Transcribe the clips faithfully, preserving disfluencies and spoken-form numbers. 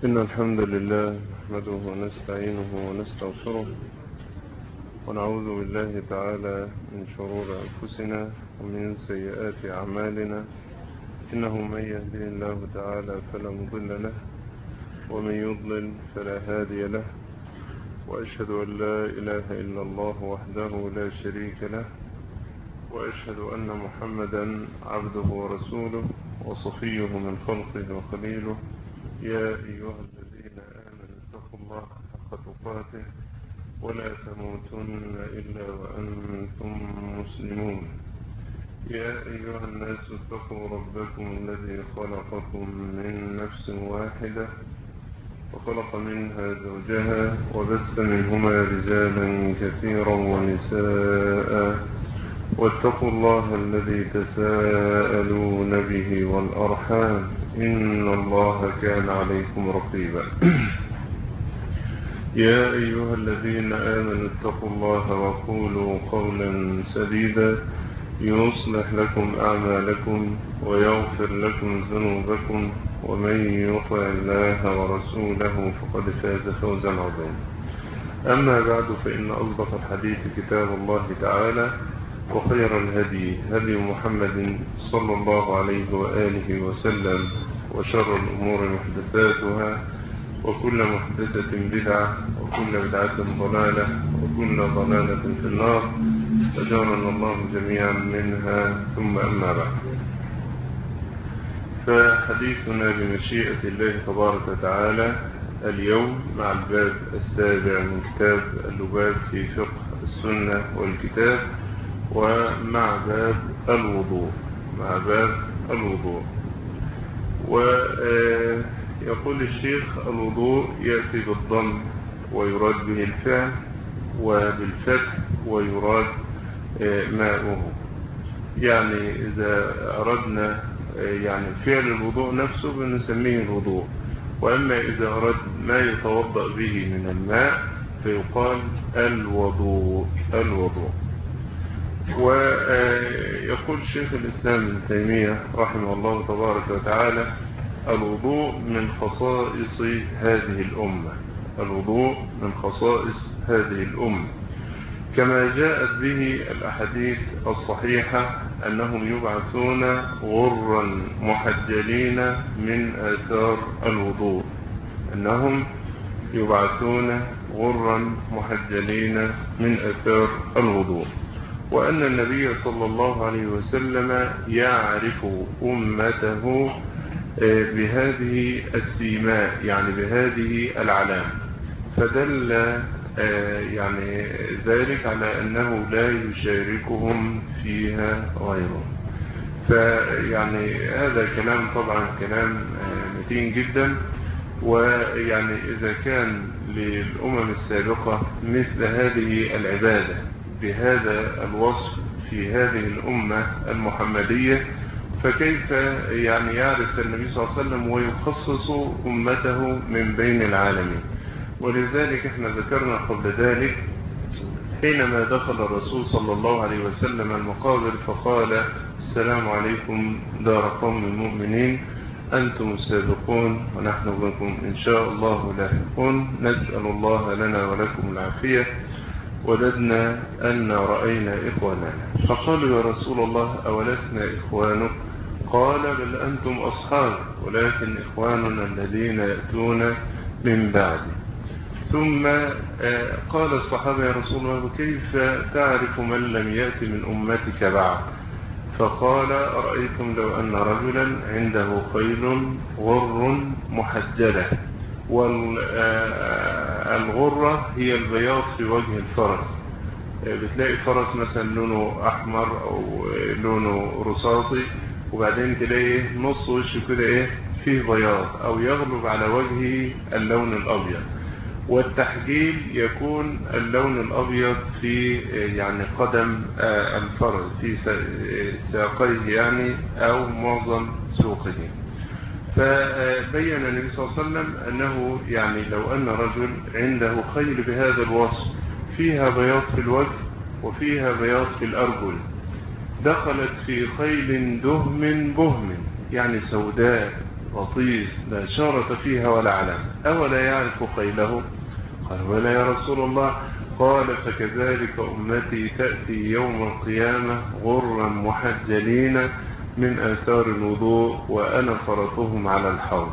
إن الحمد لله نحمده ونستعينه ونستغفره ونعوذ بالله تعالى من شرور أنفسنا ومن سيئات أعمالنا. إنه من يهدي الله تعالى فلا مضل له ومن يضلل فلا هادي له، وأشهد أن لا إله إلا الله وحده لا شريك له، وأشهد أن محمدا عبده ورسوله وصفيه من خلقه وخليله. يا أيها الذين آمنوا اتقوا الله حق تقاته ولا تموتن إلا وأنتم مسلمون. يا أيها الناس اتقوا ربكم الذي خلقكم من نفس واحدة وخلق منها زوجها وبث منهما رجالا كثيرا ونساء، واتقوا الله الذي تساءلون به والأرحام إن الله كان عليكم رقيبا. يا أيها الذين آمنوا اتقوا الله وقولوا قولا سديدا يصلح لكم أعمالكم ويغفر لكم ذنوبكم، ومن يطع الله ورسوله فقد فاز فوزا عظيما. أما بعد، فإن أصدق الحديث كتاب الله تعالى، وخير الهدي هدي محمد صلى الله عليه وآله وسلم، وشر الأمور محدثاتها، وكل محدثة بدعة، وكل بدعة ضلالة، وكل ضلالة في النار، أجارنا الله جميعا منها. ثم أما بعد، فحديثنا بمشيئة الله تبارك وتعالى اليوم مع الباب السابع من كتاب اللباب في فقه السنة والكتاب، ومع باب الوضوء مع باب الوضوء. ويقول الشيخ: الوضوء يأتي بالضم ويراد به الفعل، وبالفتح ويراد ماؤه. يعني إذا أردنا يعني فعل الوضوء نفسه بنسميه الوضوء، وأما إذا أراد ما يتوضأ به من الماء فيقال الوضوء الوضوء. ويقول شيخ الإسلام ابن تيمية رحمه الله تبارك وتعالى: الوضوء من خصائص هذه الأمة الوضوء من خصائص هذه الأمة كما جاءت به الأحاديث الصحيحة أنهم يبعثون غرا محجلين من آثار الوضوء أنهم يبعثون غرا محجلين من آثار الوضوء وأن النبي صلى الله عليه وسلم يعرف أمته بهذه السيماء، يعني بهذه العلامة، فدل يعني ذلك على أنه لا يشاركهم فيها غيرهم. فيعني هذا كلام طبعا كلام متين جدا. ويعني إذا كان للأمم السابقة مثل هذه العبادة بهذا الوصف في هذه الأمة المحمدية، فكيف يعني يعرف النبي صلى الله عليه وسلم ويخصص أمته من بين العالمين؟ ولذلك احنا ذكرنا قبل ذلك حينما دخل الرسول صلى الله عليه وسلم المقابر فقال: السلام عليكم دار قوم المؤمنين، أنتم السابقون ونحن بكم إن شاء الله لاحقون، نسأل الله لنا ولكم العافية، وددنا أن رأينا إخواننا. فقالوا: يا رسول الله أولسنا إخوانك؟ قال: بل أنتم أصحاب، ولكن إخواننا الذين يأتون من بعد. ثم قال الصحابة: يا رسول الله كيف تعرف من لم يأت من أمتك بعد؟ فقال: أرأيتم لو أن رجلا عنده خيل غر محجلة، والغرة هي البياض في وجه الفرس. بتلاقي فرس مثلا لونه أحمر أو لونه رصاصي، وبعدين تلاقي نص وشه كده إيه فيه بياض، أو يغلب على وجهه اللون الأبيض. والتحجيل يكون اللون الأبيض في يعني قدم الفرس، في ساقيه يعني أو معظم سوقه. فبين النبي صلى الله عليه وسلم أنه يعني لو أن رجل عنده خيل بهذا الوصف فيها بياض في الوجه وفيها بياض في الأرجل، دخلت في خيل دهم بهم يعني سوداء غطيس لا شارة فيها ولا علم، أولا يعرف خيله؟ قال ولا يا رسول الله. قال فكذلك أمتي تأتي يوم القيامة غرا محجلين من آثار الوضوء وأنا فرطهم على الحوض.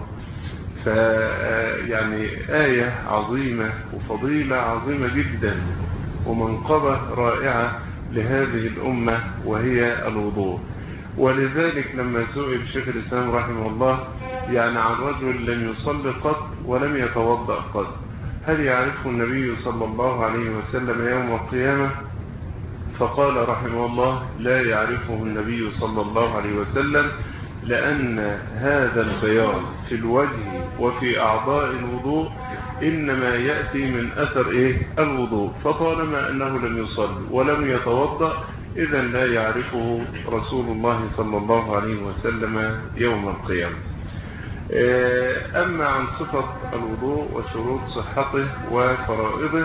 فيعني آية عظيمة وفضيلة عظيمة جدا ومنقبة رائعة لهذه الأمة وهي الوضوء. ولذلك لما سئل شيخ الإسلام رحمه الله يعني عن رجل لم يصلي قط ولم يتوضأ قط، هل يعرفه النبي صلى الله عليه وسلم يوم القيامة؟ فقال رحمه الله لا يعرفه النبي صلى الله عليه وسلم، لأن هذا البياض في الوجه وفي أعضاء الوضوء إنما يأتي من أثر إيه؟ الوضوء، فطالما أنه لم يصلي ولم يتوضأ إذا لا يعرفه رسول الله صلى الله عليه وسلم يوم القيامة. أما عن صفة الوضوء وشروط صحته وفرائضه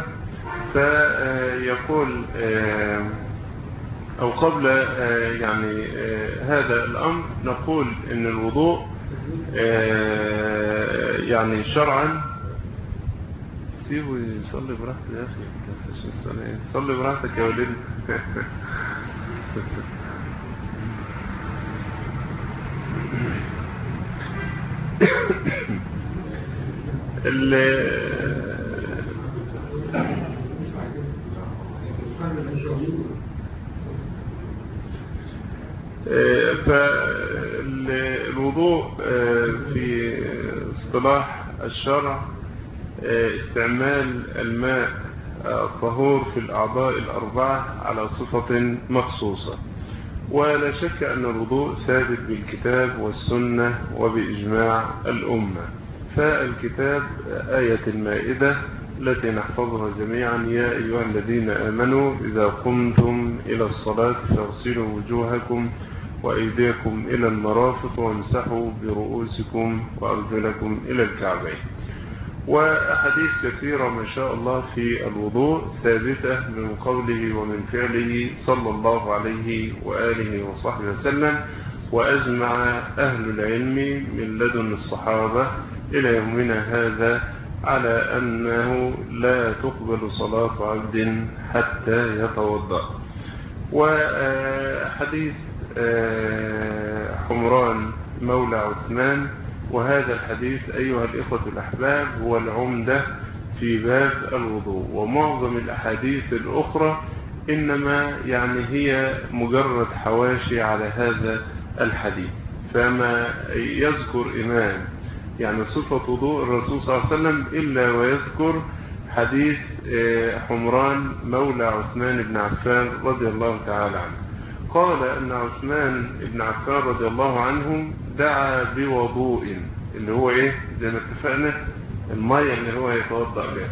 فيقول أو قبل يعني هذا الأمر نقول إن الوضوء يعني شرعا سيبه يصلي براحته يا أخي، صلي براحتك يا ولد. فالوضوء في اصطلاح الشرع استعمال الماء الطهور في الأعضاء الأربعة على صفة مخصوصة، ولا شك أن الوضوء ثابت بالكتاب والسنة وبإجماع الأمة. فالكتاب آية المائدة التي نحفظها جميعا يا أيها الذين آمنوا إذا قمتم إلى الصلاة فاغسلوا وجوهكم وأيديكم إلى المرافق وامسحوا برؤوسكم وأرجلكم إلى الكعبين. وأحاديث كثيرة ما شاء الله في الوضوء ثابتة من قوله ومن فعله صلى الله عليه وآله وصحبه وسلم، وأجمع أهل العلم من لدن الصحابة إلى يومنا هذا على أنه لا تقبل صلاة عبد حتى يتوضأ. وحديث حمران مولى عثمان، وهذا الحديث أيها الإخوة الأحباب هو العمدة في باب الوضوء، ومعظم الأحاديث الأخرى إنما يعني هي مجرد حواشي على هذا الحديث. فما يذكر إمام يعني صفة وضوء الرسول صلى الله عليه وسلم إلا ويذكر حديث حمران مولى عثمان بن عفان رضي الله تعالى عنه. قال أن عثمان بن عفان رضي الله عنه دعا بوضوء اللي هو إيه زي ما اتفقنا المية اللي هو يتوضأ بها،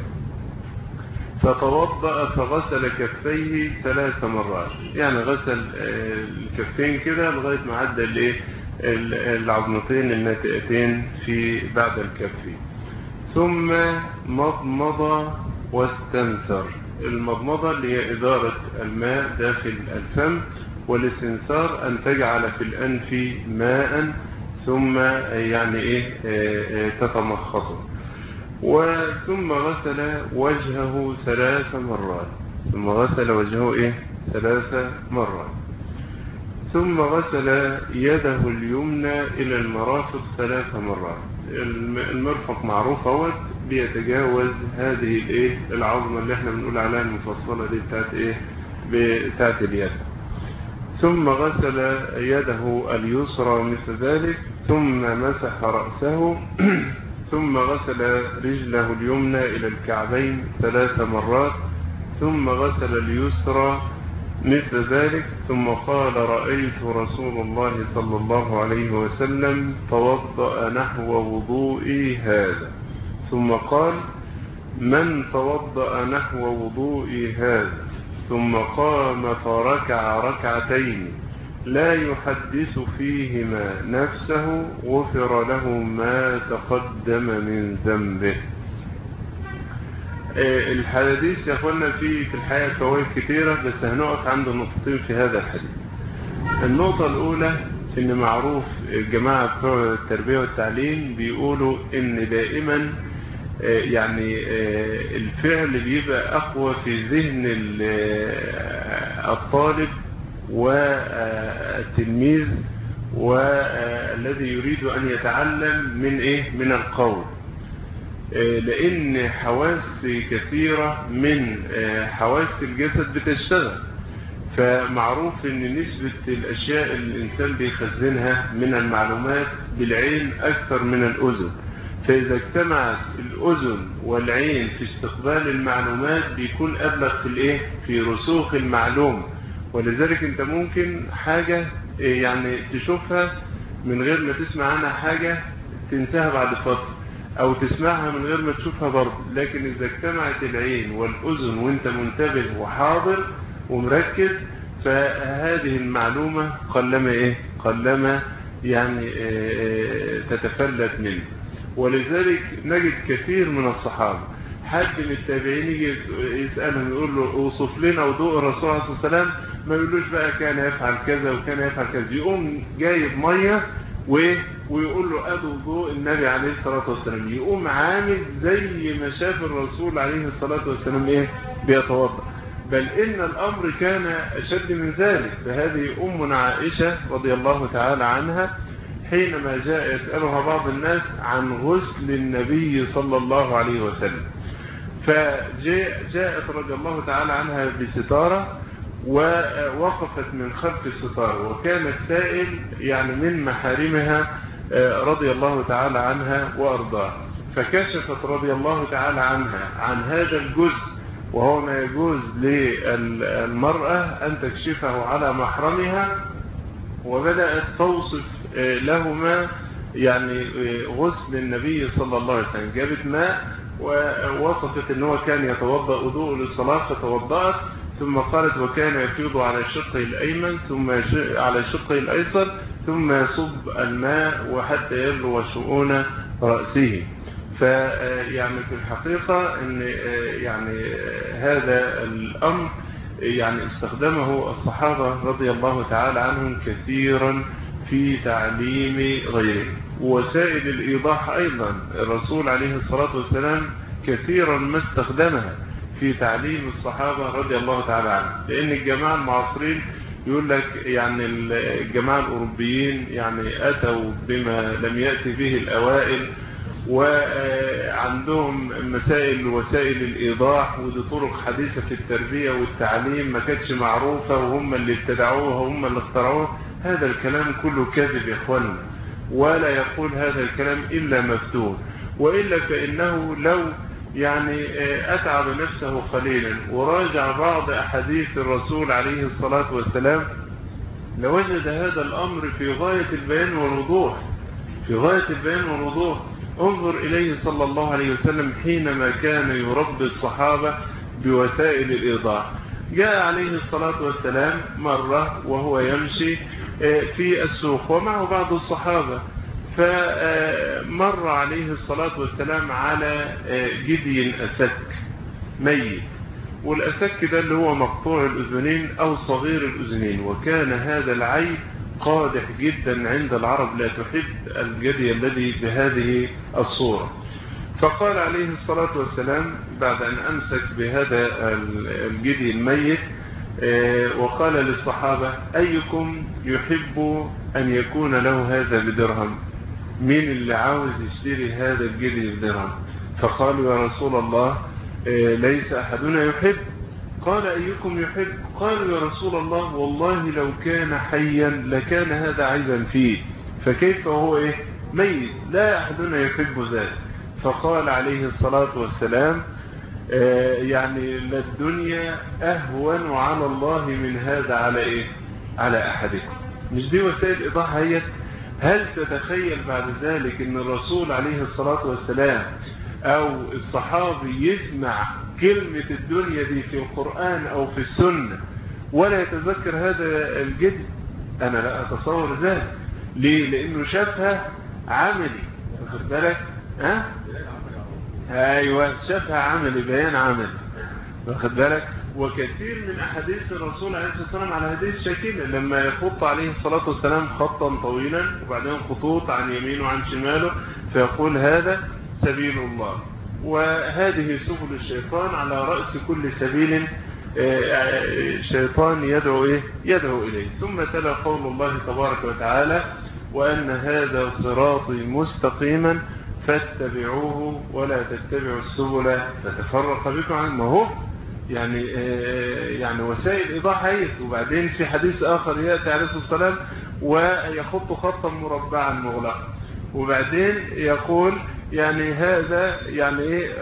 فتوضأ فغسل كفيه ثلاث مرات، يعني غسل الكفين كده لغاية ما عدى الايه العظمتين الناتئتين في بعد الكف، ثم مضمض واستنثر. المضمضة اللي هي إدارة الماء داخل الفم، والاستنثار أن تجعل في الأنف ماء ثم يعني إيه تتمخطه. وثم غسل وجهه ثلاث مرات، ثم غسل وجهه إيه ثلاث مرات، ثم غسل يده اليمنى إلى المرافق ثلاث مرات. المرفق معروف هو بيتجاوز هذه الايه العظمة اللي احنا بنقول عليها المفصلة دي بتاعت ايه بتاعت اليد. ثم غسل يده اليسرى مثل ذلك، ثم مسح رأسه، ثم غسل رجله اليمنى إلى الكعبين ثلاث مرات، ثم غسل اليسرى مثل ذلك، ثم قال رأيت رسول الله صلى الله عليه وسلم توضأ نحو وضوئي هذا، ثم قال من توضأ نحو وضوئي هذا ثم قام فركع ركعتين لا يحدث فيهما نفسه غفر له ما تقدم من ذنبه. الحديث يا اخوانا فيه في الحقيقة فوائد كثيرة، بس هنقف عند نقطتين في هذا الحديث. النقطة الأولى إن معروف الجماعة بتوع التربية والتعليم بيقولوا إن دائما يعني الفعل بيبقى أقوى في ذهن الطالب والتلميذ والذي يريد أن يتعلم من إيه؟ من القول، لأن حواس كثيرة من حواس الجسد بتشتغل. فمعروف أن نسبة الأشياء اللي الإنسان بيخزنها من المعلومات بالعين أكثر من الأذن، فإذا اجتمعت الأذن والعين في استقبال المعلومات بيكون أبلغ في الإيه؟ في رسوخ المعلومة. ولذلك أنت ممكن حاجة يعني تشوفها من غير ما تسمع عنها حاجة تنساها بعد فترة، أو تسمعها من غير ما تشوفها برضه. لكن إذا اجتمعت العين والأذن وانت منتبه وحاضر ومركز، فهذه المعلومة قلما إيه؟ قلما يعني تتفلت منه. ولذلك نجد كثير من الصحابة حد من التابعين يجي يسألهم يقول له اوصف لنا وضوء الرسول عليه الصلاة والسلام، ما يقولوش بقى كان يفعل كذا وكان يفعل كذا، يقوم جايب مية ويقول له أدو وضوء النبي عليه الصلاة والسلام، يقوم عامل زي ما شاف الرسول عليه الصلاة والسلام إيه؟ بيتوضأ. بل إن الأمر كان أشد من ذلك. فهذه أمنا عائشة رضي الله تعالى عنها حينما جاء يسألها بعض الناس عن غسل النبي صلى الله عليه وسلم، فجاءت رضي الله تعالى عنها بستارة ووقفت من خلف الستارة، وكان السائل يعني من محارمها رضي الله تعالى عنها وأرضاها، فكشفت رضي الله تعالى عنها عن هذا الجزء، وهو ما يجوز للمرأة أن تكشفه على محرمها، وبدأت توصف لهما يعني غسل النبي صلى الله عليه وسلم. جابت ماء ووصفت أنه كان يتوضأ وضوء للصلاة فتوضأت، ثم قالت وكان يفيض على شقه الأيمن ثم على شقه الأيسر ثم يصب الماء وحتى يبلغ شؤون رأسه. فيعني في الحقيقة أن يعني هذا الأمر يعني استخدمه الصحابة رضي الله تعالى عنهم كثيرا في تعليم غيره. وسائل الإيضاح أيضا الرسول عليه الصلاة والسلام كثيرا ما استخدمها في تعليم الصحابة رضي الله تعالى عنهم، لأن الجماعة المعاصرين يقول لك يعني الجماعة الأوروبيين يعني أتوا بما لم يأتي به الأوائل، وعندهم مسائل وسائل الإيضاح ودي طرق حديثة في التربية والتعليم ما كانتش معروفة وهم اللي ابتدعوها وهم اللي اخترعوها. هذا الكلام كله كاذب يا اخوانا، ولا يقول هذا الكلام إلا مفتون، وإلا فإنه لو يعني أتعب نفسه قليلا وراجع بعض أحاديث الرسول عليه الصلاة والسلام لوجد هذا الأمر في غاية البيان والوضوح، في غاية البيان والوضوح. انظر إليه صلى الله عليه وسلم حينما كان يربي الصحابة بوسائل الإيضاح. جاء عليه الصلاة والسلام مرة وهو يمشي في السوق ومعه بعض الصحابة، فمر عليه الصلاة والسلام على جدي أسك ميت، والأسك ده اللي هو مقطوع الأذنين أو صغير الأذنين، وكان هذا العيب قادح جدا عند العرب، لا تحب الجدي الذي بهذه الصورة. فقال عليه الصلاة والسلام بعد أن أمسك بهذا الجدي الميت وقال للصحابة أيكم يحب أن يكون له هذا بدرهم؟ مين اللي عاوز يشتري هذا الجدي بدرهم؟ فقالوا يا رسول الله ليس أحدنا يحب. قال أيكم يحب؟ قالوا يا رسول الله والله لو كان حيا لكان هذا عيبا فيه، فكيف هو إيه؟ ميت، لا أحدنا يحب ذلك. فقال عليه الصلاة والسلام آه يعني للدنيا أهون على الله من هذا على إيه؟ على أحدكم. مش دي وسائل إيضاح هي؟ هل تتخيل بعد ذلك أن الرسول عليه الصلاة والسلام أو الصحابي يسمع كلمة الدنيا دي في القرآن أو في السنة ولا يتذكر هذا الجد؟ أنا لا أتصور ذلك. ليه؟ لأنه شافها عملي، واخد بالك؟ ها؟ أيوة، شافها عملي، بيان عملي، واخد بالك؟ وكثير من أحاديث الرسول عليه الصلاة والسلام على هذه الشكل، لما يخط عليه الصلاة والسلام خطا طويلا وبعدين خطوط عن يمينه وعن شماله فيقول هذا سبيل الله. وهذه سبل الشيطان، على رأس كل سبيل شيطان يدعو إيه؟ يدعو إليه. ثم تلا قول الله تبارك وتعالى وأن هذا صراطي مستقيما فاتبعوه ولا تتبعوا السبل فتفرق بكم عن ما هو يعني يعني وسائل إيضاح هي. وبعدين في حديث آخر يأتي عليه الصلاة والسلام ويخط خطا مربعا مغلقا، وبعدين يقول يعني هذا يعني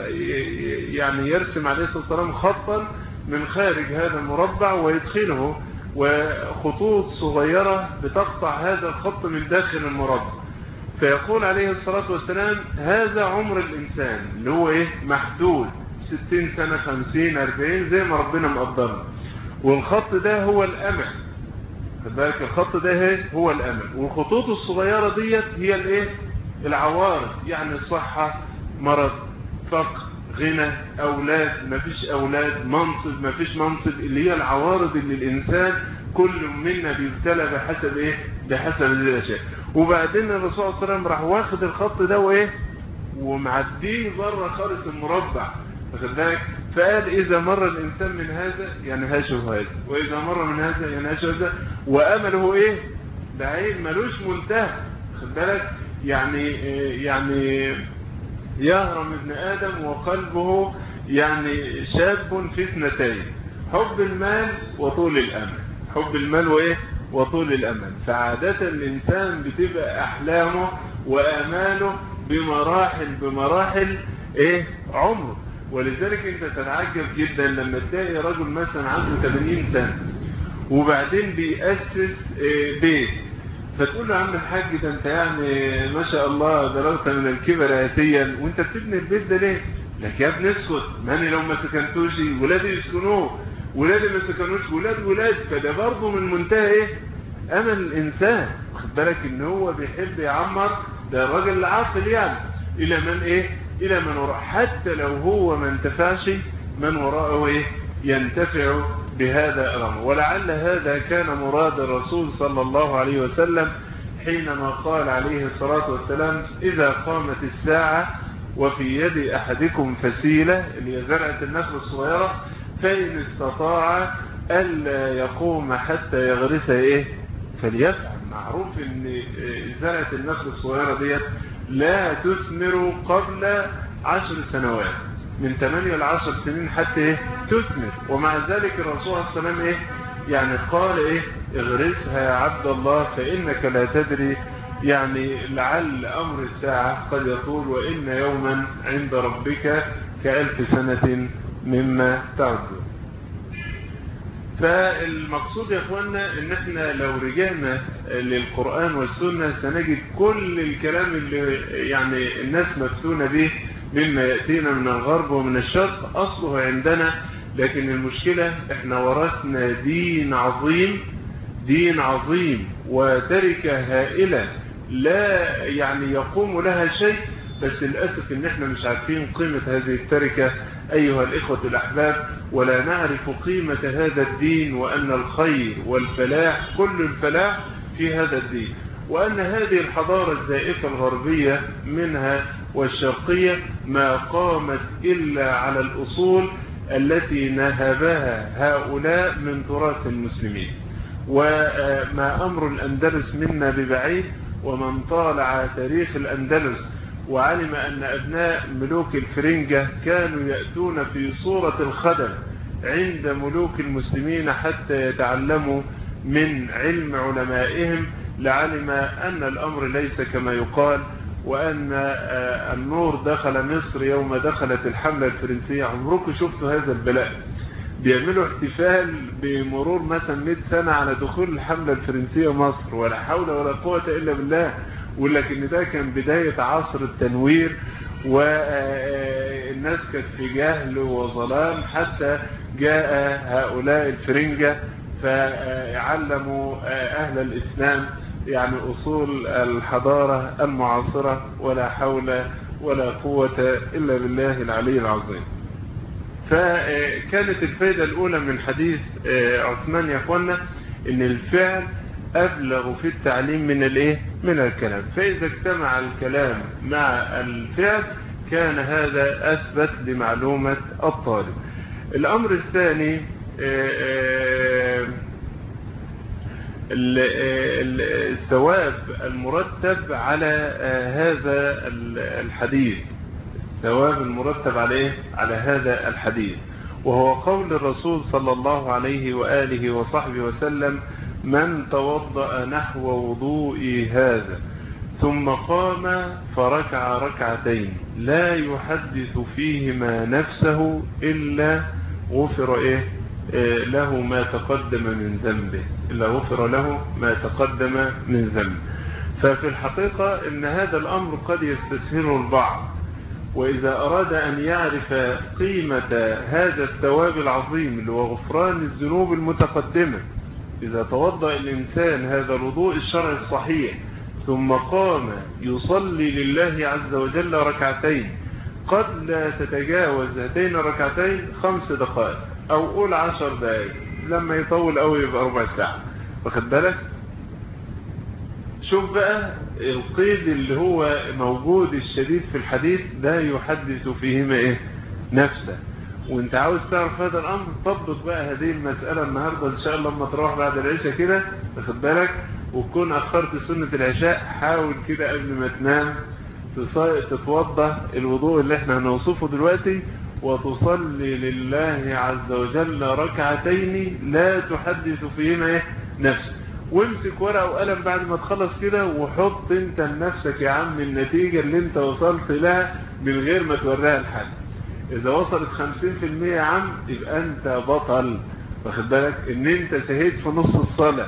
إيه يعني يرسم عليه الصلاة والسلام خطا من خارج هذا المربع ويدخله، وخطوط صغيرة بتقطع هذا الخط من داخل المربع. فيقول عليه الصلاة والسلام هذا عمر الإنسان اللي هو إيه محدود ستين سنة خمسين أربعين زي ما ربنا مقدرنا، والخط ده هو الأمل. فبالك الخط ده هو الأمل، والخطوط الصغيرة ديت هي الإيه العوارض، يعني صحة مرض فقر غنى أولاد مفيش أولاد منصب مفيش منصب، اللي هي العوارض اللي الإنسان كل منا بيبتلى بحسب إيه بحسب هذه الأشياء. وبعدين الرسول صلى الله عليه وسلم راح واخد الخط ده وإيه ومعديه بره خالص المربع، واخد بالك؟ فقال إذا مر الإنسان من هذا ينهشه هذا، وإذا مر من هذا ينهشه هذا، وأمله إيه بعين ملوش منتهى، واخد بالك؟ يعني يعني يهرم ابن آدم وقلبه يعني شاب في اثنتين، حب المال وطول الأمل، حب المال وإيه وطول الأمل. فعادة الإنسان بتبقى أحلامه وآماله بمراحل بمراحل إيه عمره. ولذلك أنت تتعجب جدا لما تلاقي رجل مثلا عنده ثمانين سنة وبعدين بيأسس إيه بيت، فتقول له يا عم الحاج ده انت يعني ما شاء الله بلغت من الكبر آتيا وانت بتبني البيت ده ليه؟ لك يا ابني اسكت، ماني لو ما سكنتوش ولادي يسكنوه، ولادي ما سكنوش ولاد ولاد. فده برضه من منتهى ايه امل الانسان، خد بالك ان هو بيحب يعمر، ده الراجل العاقل يعني الى من ايه الى من وراء، حتى لو هو ما انتفعش من وراءه ايه ينتفع بهذا الأمر. ولعل هذا كان مراد الرسول صلى الله عليه وسلم حينما قال عليه الصلاة والسلام إذا قامت الساعة وفي يد أحدكم فسيلة اللي هي زرعة النخل الصغيرة فإن استطاع ألا يقوم حتى يغرس إيه فليفعل. معروف أن زرعة النخل الصغيرة ديت لا تثمر قبل عشر سنوات، من ثمانية لعشر سنين حتى إيه تثمر. ومع ذلك الرسول عليه السلام إيه يعني قال إيه اغرسها يا عبد الله فإنك لا تدري، يعني لعل أمر الساعة قد يطول وإن يوما عند ربك كألف سنة مما تعدون. فالمقصود يا اخوانا ان احنا لو رجعنا للقرآن والسنة سنجد كل الكلام اللي يعني الناس مفتونة به مما يأتينا من الغرب ومن الشرق أصله عندنا. لكن المشكلة احنا ورثنا دين عظيم دين عظيم وتركة هائلة لا يعني يقوم لها شيء، بس للأسف ان احنا مش عارفين قيمة هذه التركة أيها الإخوة الأحباب، ولا نعرف قيمة هذا الدين، وأن الخير والفلاح كل الفلاح في هذا الدين، وأن هذه الحضارة الزائفة الغربية منها والشرقية ما قامت إلا على الأصول التي نهبها هؤلاء من تراث المسلمين. وما أمر الأندلس منا ببعيد، ومن طالع تاريخ الأندلس وعلم أن أبناء ملوك الفرنجة كانوا يأتون في صورة الخدم عند ملوك المسلمين حتى يتعلموا من علم علمائهم، لعلم أن الأمر ليس كما يقال، وأن النور دخل مصر يوم دخلت الحملة الفرنسية. عمركم شفتوا هذا البلاء؟ بيعملوا احتفال بمرور مثلا مئة سنة على دخول الحملة الفرنسية مصر، ولا حول ولا قوة إلا بالله. ولكن ده كان بداية عصر التنوير، والناس كانت في جهل وظلام حتى جاء هؤلاء الفرنجة فعلموا أهل الإسلام يعني أصول الحضارة المعاصرة، ولا حول ولا قوة إلا بالله العلي العظيم. فكانت الفائدة الأولى من حديث عثمان يا أخوانا إن الفعل أبلغ في التعليم من الإيه؟ من الكلام. فإذا اجتمع الكلام مع الفعل كان هذا أثبت لمعلومة الطالب. الأمر الثاني الثواب المرتب على هذا الحديث، الثواب المرتب عليه على هذا الحديث، وهو قول الرسول صلى الله عليه وآله وصحبه وسلم: من توضأ نحو وضوئي هذا ثم قام فركع ركعتين لا يحدث فيهما نفسه إلا غفر إيه له ما تقدم من ذنبه، إلا غفر له ما تقدم من ذنبه. ففي الحقيقة إن هذا الأمر قد يستسهله البعض، وإذا أراد أن يعرف قيمة هذا الثواب العظيم اللي هو غفران الذنوب المتقدمة، إذا توضأ الإنسان هذا الوضوء الشرعي الصحيح ثم قام يصلي لله عز وجل ركعتين قد لا تتجاوز هاتين الركعتين خمس دقائق أو قول عشر دقائق، لما يطول أو يبقى ربع ساعة، واخد بالك؟ شوف بقى القيد اللي هو موجود الشديد في الحديث: لا يحدث فيهما إيه نفسه. وانت عاوز تعرف هذا الأمر طبق بقى هذه المسألة النهاردة إن شاء الله لما تروح بعد العشاء كده، واخد بالك؟ وتكون أخرت سنة العشاء، حاول كده قبل ما تنام تتوضى الوضوء اللي احنا هنوصفه دلوقتي وتصلي لله عز وجل ركعتين لا تحدث فيهما إيه نفسك. وامسك ورقة وقلم بعد ما تخلص كده وحط انت لنفسك يا عم النتيجة اللي انت وصلت لها من غير ما توريها لحد. اذا وصلت خمسين في المية يا عم يبقى انت بطل، واخد بالك؟ ان انت سهيت في نص الصلاة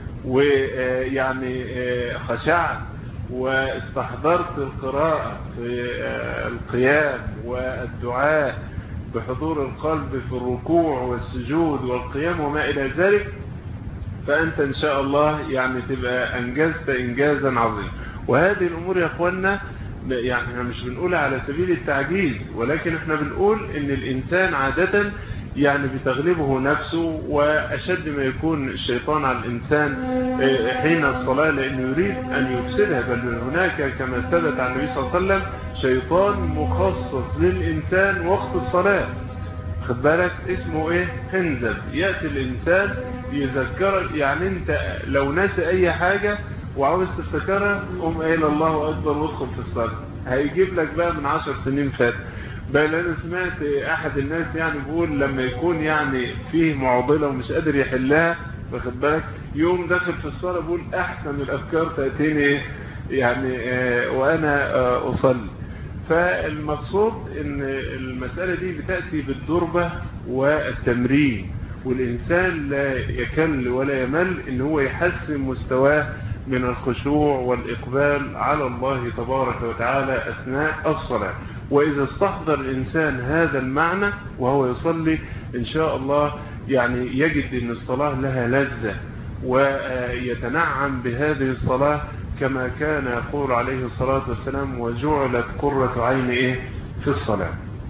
ويعني خشعت واستحضرت القراءة في القيام والدعاء بحضور القلب في الركوع والسجود والقيام وما إلى ذلك، فأنت إن شاء الله يعني تبقى أنجزت إنجازا عظيما. وهذه الأمور يا أخوانا يعني احنا مش بنقولها على سبيل التعجيز، ولكن احنا بنقول إن الإنسان عادة يعني بتغلبه نفسه، وأشد ما يكون الشيطان على الإنسان حين الصلاة لأنه يريد أن يفسدها. بل هناك كما ثبت عن النبي صلى الله عليه وسلم شيطان مخصص للإنسان وقت الصلاة، خد بالك اسمه ايه؟ حنزب. يأتي الإنسان يذكر، يعني انت لو ناسي أي حاجة وعاوز تفتكرها قم قايل الله أكبر وادخل في الصلاة، هيجيب لك بقى من عشر سنين فات. بل أنا سمعت أحد الناس يعني بيقول لما يكون يعني فيه معضلة ومش قادر يحلها، واخد بالك، يوم داخل في الصلاة بيقول أحسن الأفكار تأتيني يعني وأنا أصلي. فالمقصود ان المسألة دي بتأتي بالضربة والتمرين، والإنسان لا يكل ولا يمل ان هو يحسن مستواه من الخشوع والإقبال على الله تبارك وتعالى أثناء الصلاة. وإذا استحضر الإنسان هذا المعنى وهو يصلي إن شاء الله يعني يجد ان الصلاة لها لذة ويتنعم بهذه الصلاة كما كان يقول عليه الصلاة والسلام: وجعلت قرة عين إيه في الصلاة.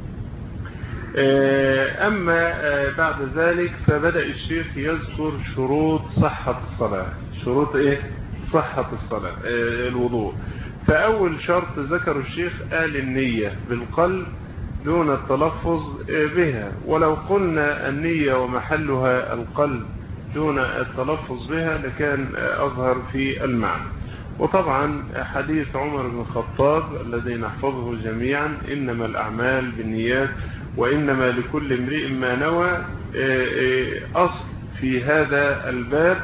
أما بعد ذلك فبدأ الشيخ يذكر شروط صحة الصلاة. شروط إيه صحة الصلاة الوضوء. فأول شرط ذكر الشيخ قال النية بالقلب دون التلفظ بها، ولو قلنا النية ومحلها القلب دون التلفظ بها لكان أظهر في المعنى. وطبعا حديث عمر بن الخطاب الذي نحفظه جميعا: إنما الأعمال بالنيات وإنما لكل امرئ ما نوى، أصل في هذا الباب.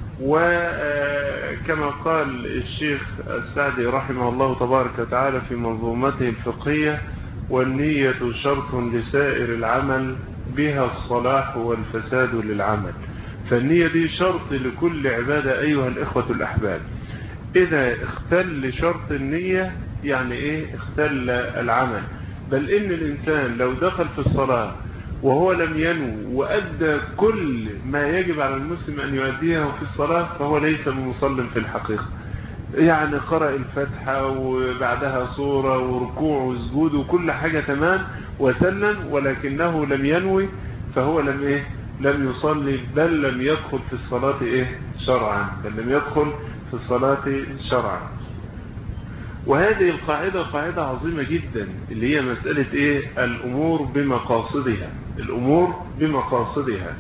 وكما قال الشيخ السعدي رحمه الله تبارك وتعالى في منظومته الفقهية: والنية شرط لسائر العمل بها الصلاح والفساد للعمل. فالنية دي شرط لكل عبادة أيها الإخوة الأحباب. إذا اختل شرط النية يعني إيه؟ اختل العمل. بل إن الإنسان لو دخل في الصلاة وهو لم ينو وأدى كل ما يجب على المسلم أن يؤديه في الصلاة فهو ليس بمصل في الحقيقة. يعني قرأ الفاتحة وبعدها صورة وركوع وسجود وكل حاجة تمام وسلم، ولكنه لم ينوي، فهو لم ايه لم يصلي، بل لم يدخل في الصلاة ايه شرعا بل لم يدخل في الصلاة شرعا. وهذه القاعدة قاعدة عظيمة جدا، اللي هي مسألة ايه الامور بمقاصدها الامور بمقاصدها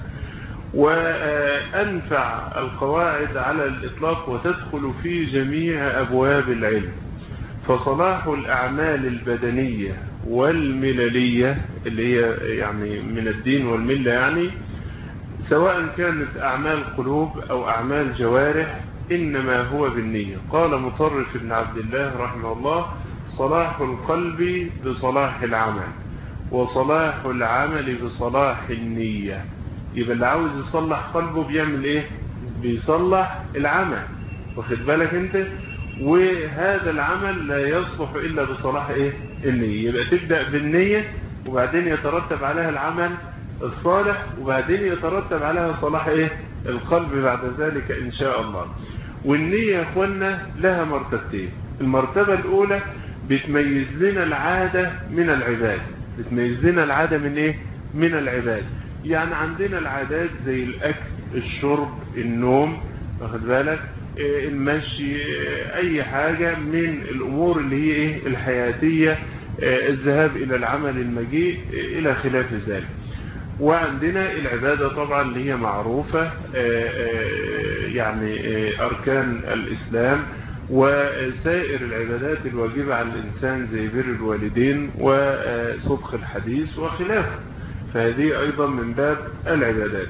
وأنفع القواعد على الإطلاق وتدخل في جميع أبواب العلم. فصلاح الأعمال البدنية والمللية اللي هي يعني من الدين والملة، يعني سواء كانت أعمال قلوب أو أعمال جوارح، إنما هو بالنية. قال مطرف بن عبد الله رحمه الله: صلاح القلب بصلاح العمل، وصلاح العمل بصلاح النية. يبقى اللي عاوز يصلح قلبه بيعمل ايه؟ بيصلح العمل، واخد بالك انت؟ وهذا العمل لا يصلح الا بصلاح ايه النية. يبقى تبدأ بالنية، وبعدين يترتب عليها العمل الصالح، وبعدين يترتب عليها صلاح ايه القلب بعد ذلك ان شاء الله. والنية يا اخوانا لها مرتبتين. المرتبة الاولى بتميز لنا العادة من العباد بتميز لنا العادة من ايه من العباد. يعني عندنا العادات زي الاكل، الشرب، النوم، واخد بالك، المشي، اي حاجة من الامور اللي هي ايه الحياتية، الذهاب الى العمل، المجيء الى خلاف ذلك. وعندنا العبادة طبعا اللي هي معروفة، يعني اركان الاسلام وسائر العبادات الواجبة على الانسان زي بر الوالدين وصدق الحديث وخلافه، فهذه أيضا من باب العبادات.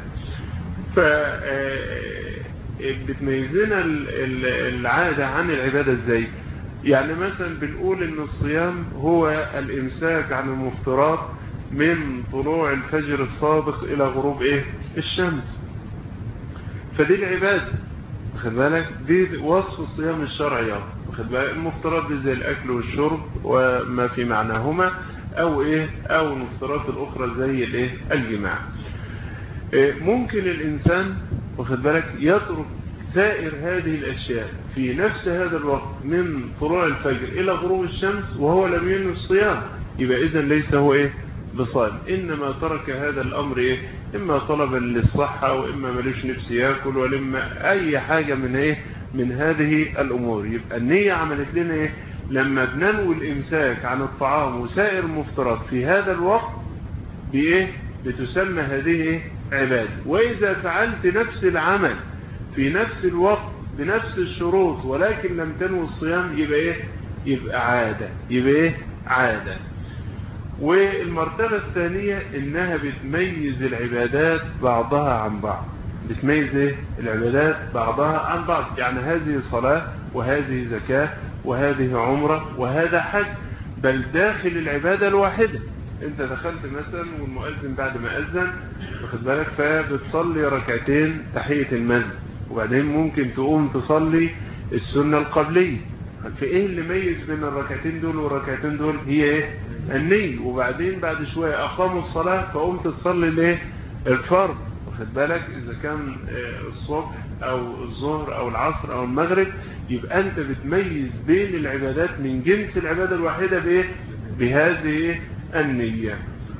فبتميزنا العادة عن العبادة ازاي؟ يعني مثلا بنقول ان الصيام هو الامساك عن المفطرات من طلوع الفجر الصادق الى غروب ايه الشمس، فدي العبادة، واخد بالك؟ دي وصف الصيام الشرعي، واخد بالك؟ المفطرات دي زي الاكل والشرب وما في معناهما، او ايه او المفطرات الاخرى زي الايه الجماع. إيه ممكن الانسان، واخد بالك، يترك سائر هذه الاشياء في نفس هذا الوقت من طلوع الفجر الى غروب الشمس وهو لم ينوي الصيام، يبقى اذا ليس هو ايه بصائم، انما ترك هذا الامر ايه اما طلبا للصحة، واما ملوش نفس ياكل، ولما اي حاجة من ايه من هذه الامور. يبقى النية عملت لنا ايه؟ لما بننوي الامساك عن الطعام وسائر المفطرات في هذا الوقت بايه بتسمى هذه ايه عبادة. واذا فعلت نفس العمل في نفس الوقت بنفس الشروط ولكن لم تنوي الصيام، يبقى ايه يبقى عادة يبقى ايه عادة. والمرتبة الثانية انها بتميز العبادات بعضها عن بعض بتميز ايه العبادات بعضها عن بعض. يعني هذه صلاة وهذه زكاة وهذه عمرة وهذا حج، بل داخل العبادة الواحدة. انت دخلت مثلا والمؤذن بعد ما أذن، واخد بالك، فبتصلي ركعتين تحية المسجد، وبعدين ممكن تقوم تصلي السنة القبلية. في ايه اللي ميز بين الركعتين دول والركعتين دول؟ هي ايه النية. وبعدين بعد شوية اقاموا الصلاة فقمت تصلي الايه الفرض، واخد بالك، اذا كان الصبح او الظهر او العصر او المغرب، يبقى انت بتميز بين العبادات من جنس العبادة الواحدة بايه بهذه النية.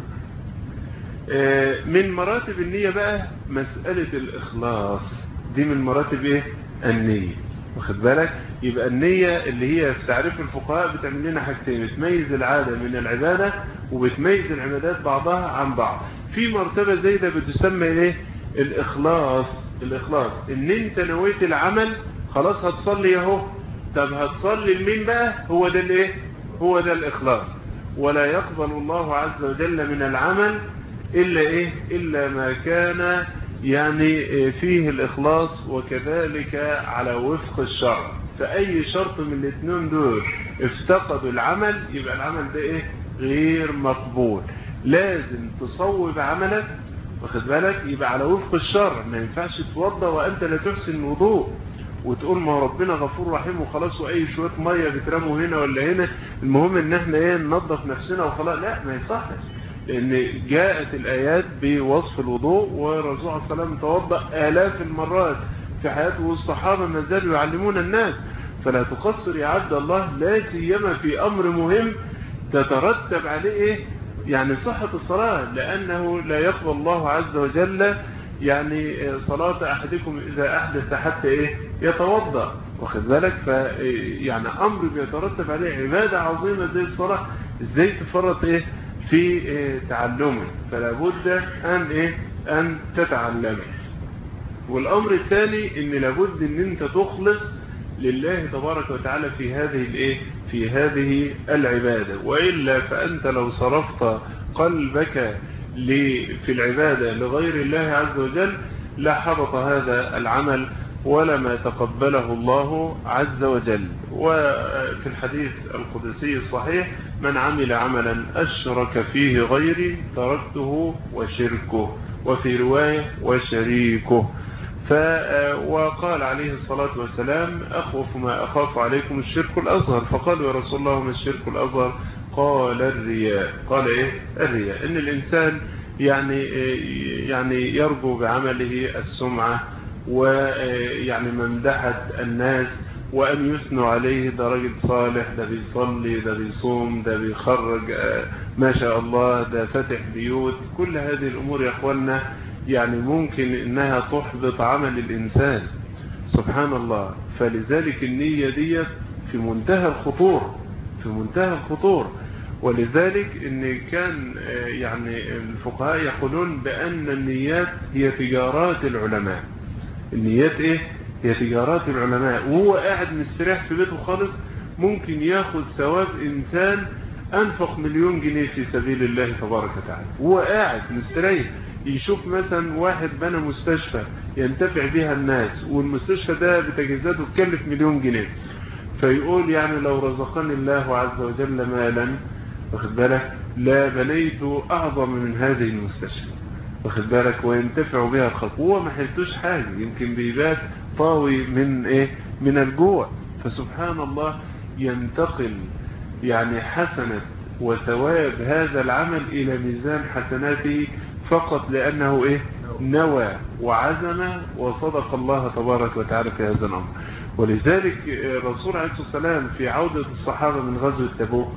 من مراتب النية بقى مسألة الإخلاص، دي من مراتب ايه النية، واخد بالك. يبقى النية اللي هي في تعريف الفقهاء بتعمل لنا حاجتين، بتميز العادة من العبادة وبتميز العبادات بعضها عن بعض. في مرتبة زي ده بتسمى ايه الإخلاص. الإخلاص ان انت نويت العمل، خلاص هتصلي اهو، طب هتصلي لمين بقى؟ هو ده الايه هو ده الإخلاص. ولا يقبل الله عز وجل من العمل إلا إيه إلا ما كان يعني فيه الإخلاص، وكذلك على وفق الشرع. فأي شرط من الاثنين دول افتقدوا العمل، يبقى العمل ده إيه غير مقبول. لازم تصوب عملك، واخد بالك، يبقى على وفق الشرع. ما ينفعش توضى وأنت لا تحسن الوضوء وتقول ما ربنا غفور رحيم وخلاص، واي شويه ميه بترموا هنا ولا هنا، المهم ان احنا ايه ننظف نفسنا وخلاص. لا، ما يصحش، لان جاءت الايات بوصف الوضوء، والرسول عليه الصلاه والسلام توضأ آلاف المرات في حياته، والصحابه ما زالوا يعلمون الناس. فلا تقصر يا عبد الله، لا سيما في أمر مهم تترتب عليه إيه؟ يعني صحة الصلاة، لأنه لا يقبل الله عز وجل يعني صلاة أحدكم إذا أحدث حتى إيه؟ يتوضأ، واخد بالك؟ فيعني أمر بيترتب عليه عبادة عظيمة زي الصلاة، إزاي تفرط إيه؟ في إيه؟ تعلمه، فلا بد أن إيه؟ أن تتعلمه. والأمر الثاني إن لابد أن أنت تخلص لله تبارك وتعالى في هذه الإيه؟ في هذه العبادة، وإلا فأنت لو صرفت قلبك في العبادة لغير الله عز وجل لحبط هذا العمل ولما تقبله الله عز وجل. وفي الحديث القدسي الصحيح: من عمل عملا أشرك فيه غيري تركته وشركه، وفي رواية وشريكه. وقال عليه الصلاة والسلام: أخوف ما أخاف عليكم الشرك الأصغر. فقالوا: يا رسول الله ما الشرك الأصغر؟ قال: الرياء. قال إيه؟ الرياء. إن الإنسان يعني يعني يرجو بعمله السمعة، ويعني ممدحة الناس، وأن يثنوا عليه: ده راجل صالح، ده بيصلي، ده بيصوم، ده بيخرج ما شاء الله، ده فتح بيوت. كل هذه الأمور يا أخوانا يعني ممكن إنها تحبط عمل الإنسان، سبحان الله. فلذلك النية دي في منتهى الخطور، في منتهى الخطور. ولذلك إن كان يعني الفقهاء يقولون بأن النيات هي تجارات العلماء. النيات إيه؟ هي تجارات العلماء. وهو قاعد مستريح في بيته خالص ممكن ياخذ ثواب إنسان أنفق مليون جنيه في سبيل الله تبارك وتعالى، وهو قاعد مستريح. يشوف مثلا واحد بنى مستشفى ينتفع بها الناس، والمستشفى ده بتجهيزاته تكلف مليون جنيه، فيقول يعني لو رزقني الله عز وجل مالا، واخد بالك، لا بنيت أعظم من هذه المستشفى، واخد بالك، وينتفع بها الخلق. هو ما حلتوش حاجة، يمكن بيبات طاوي من إيه؟ من الجوع. فسبحان الله ينتقل يعني حسنة وثواب هذا العمل إلى ميزان حسناته فقط لأنه إيه؟ نوى وعزم وصدق الله تبارك وتعالى في هذا الأمر. ولذلك الرسول عليه الصلاة والسلام في عودة الصحابة من غزوة تبوك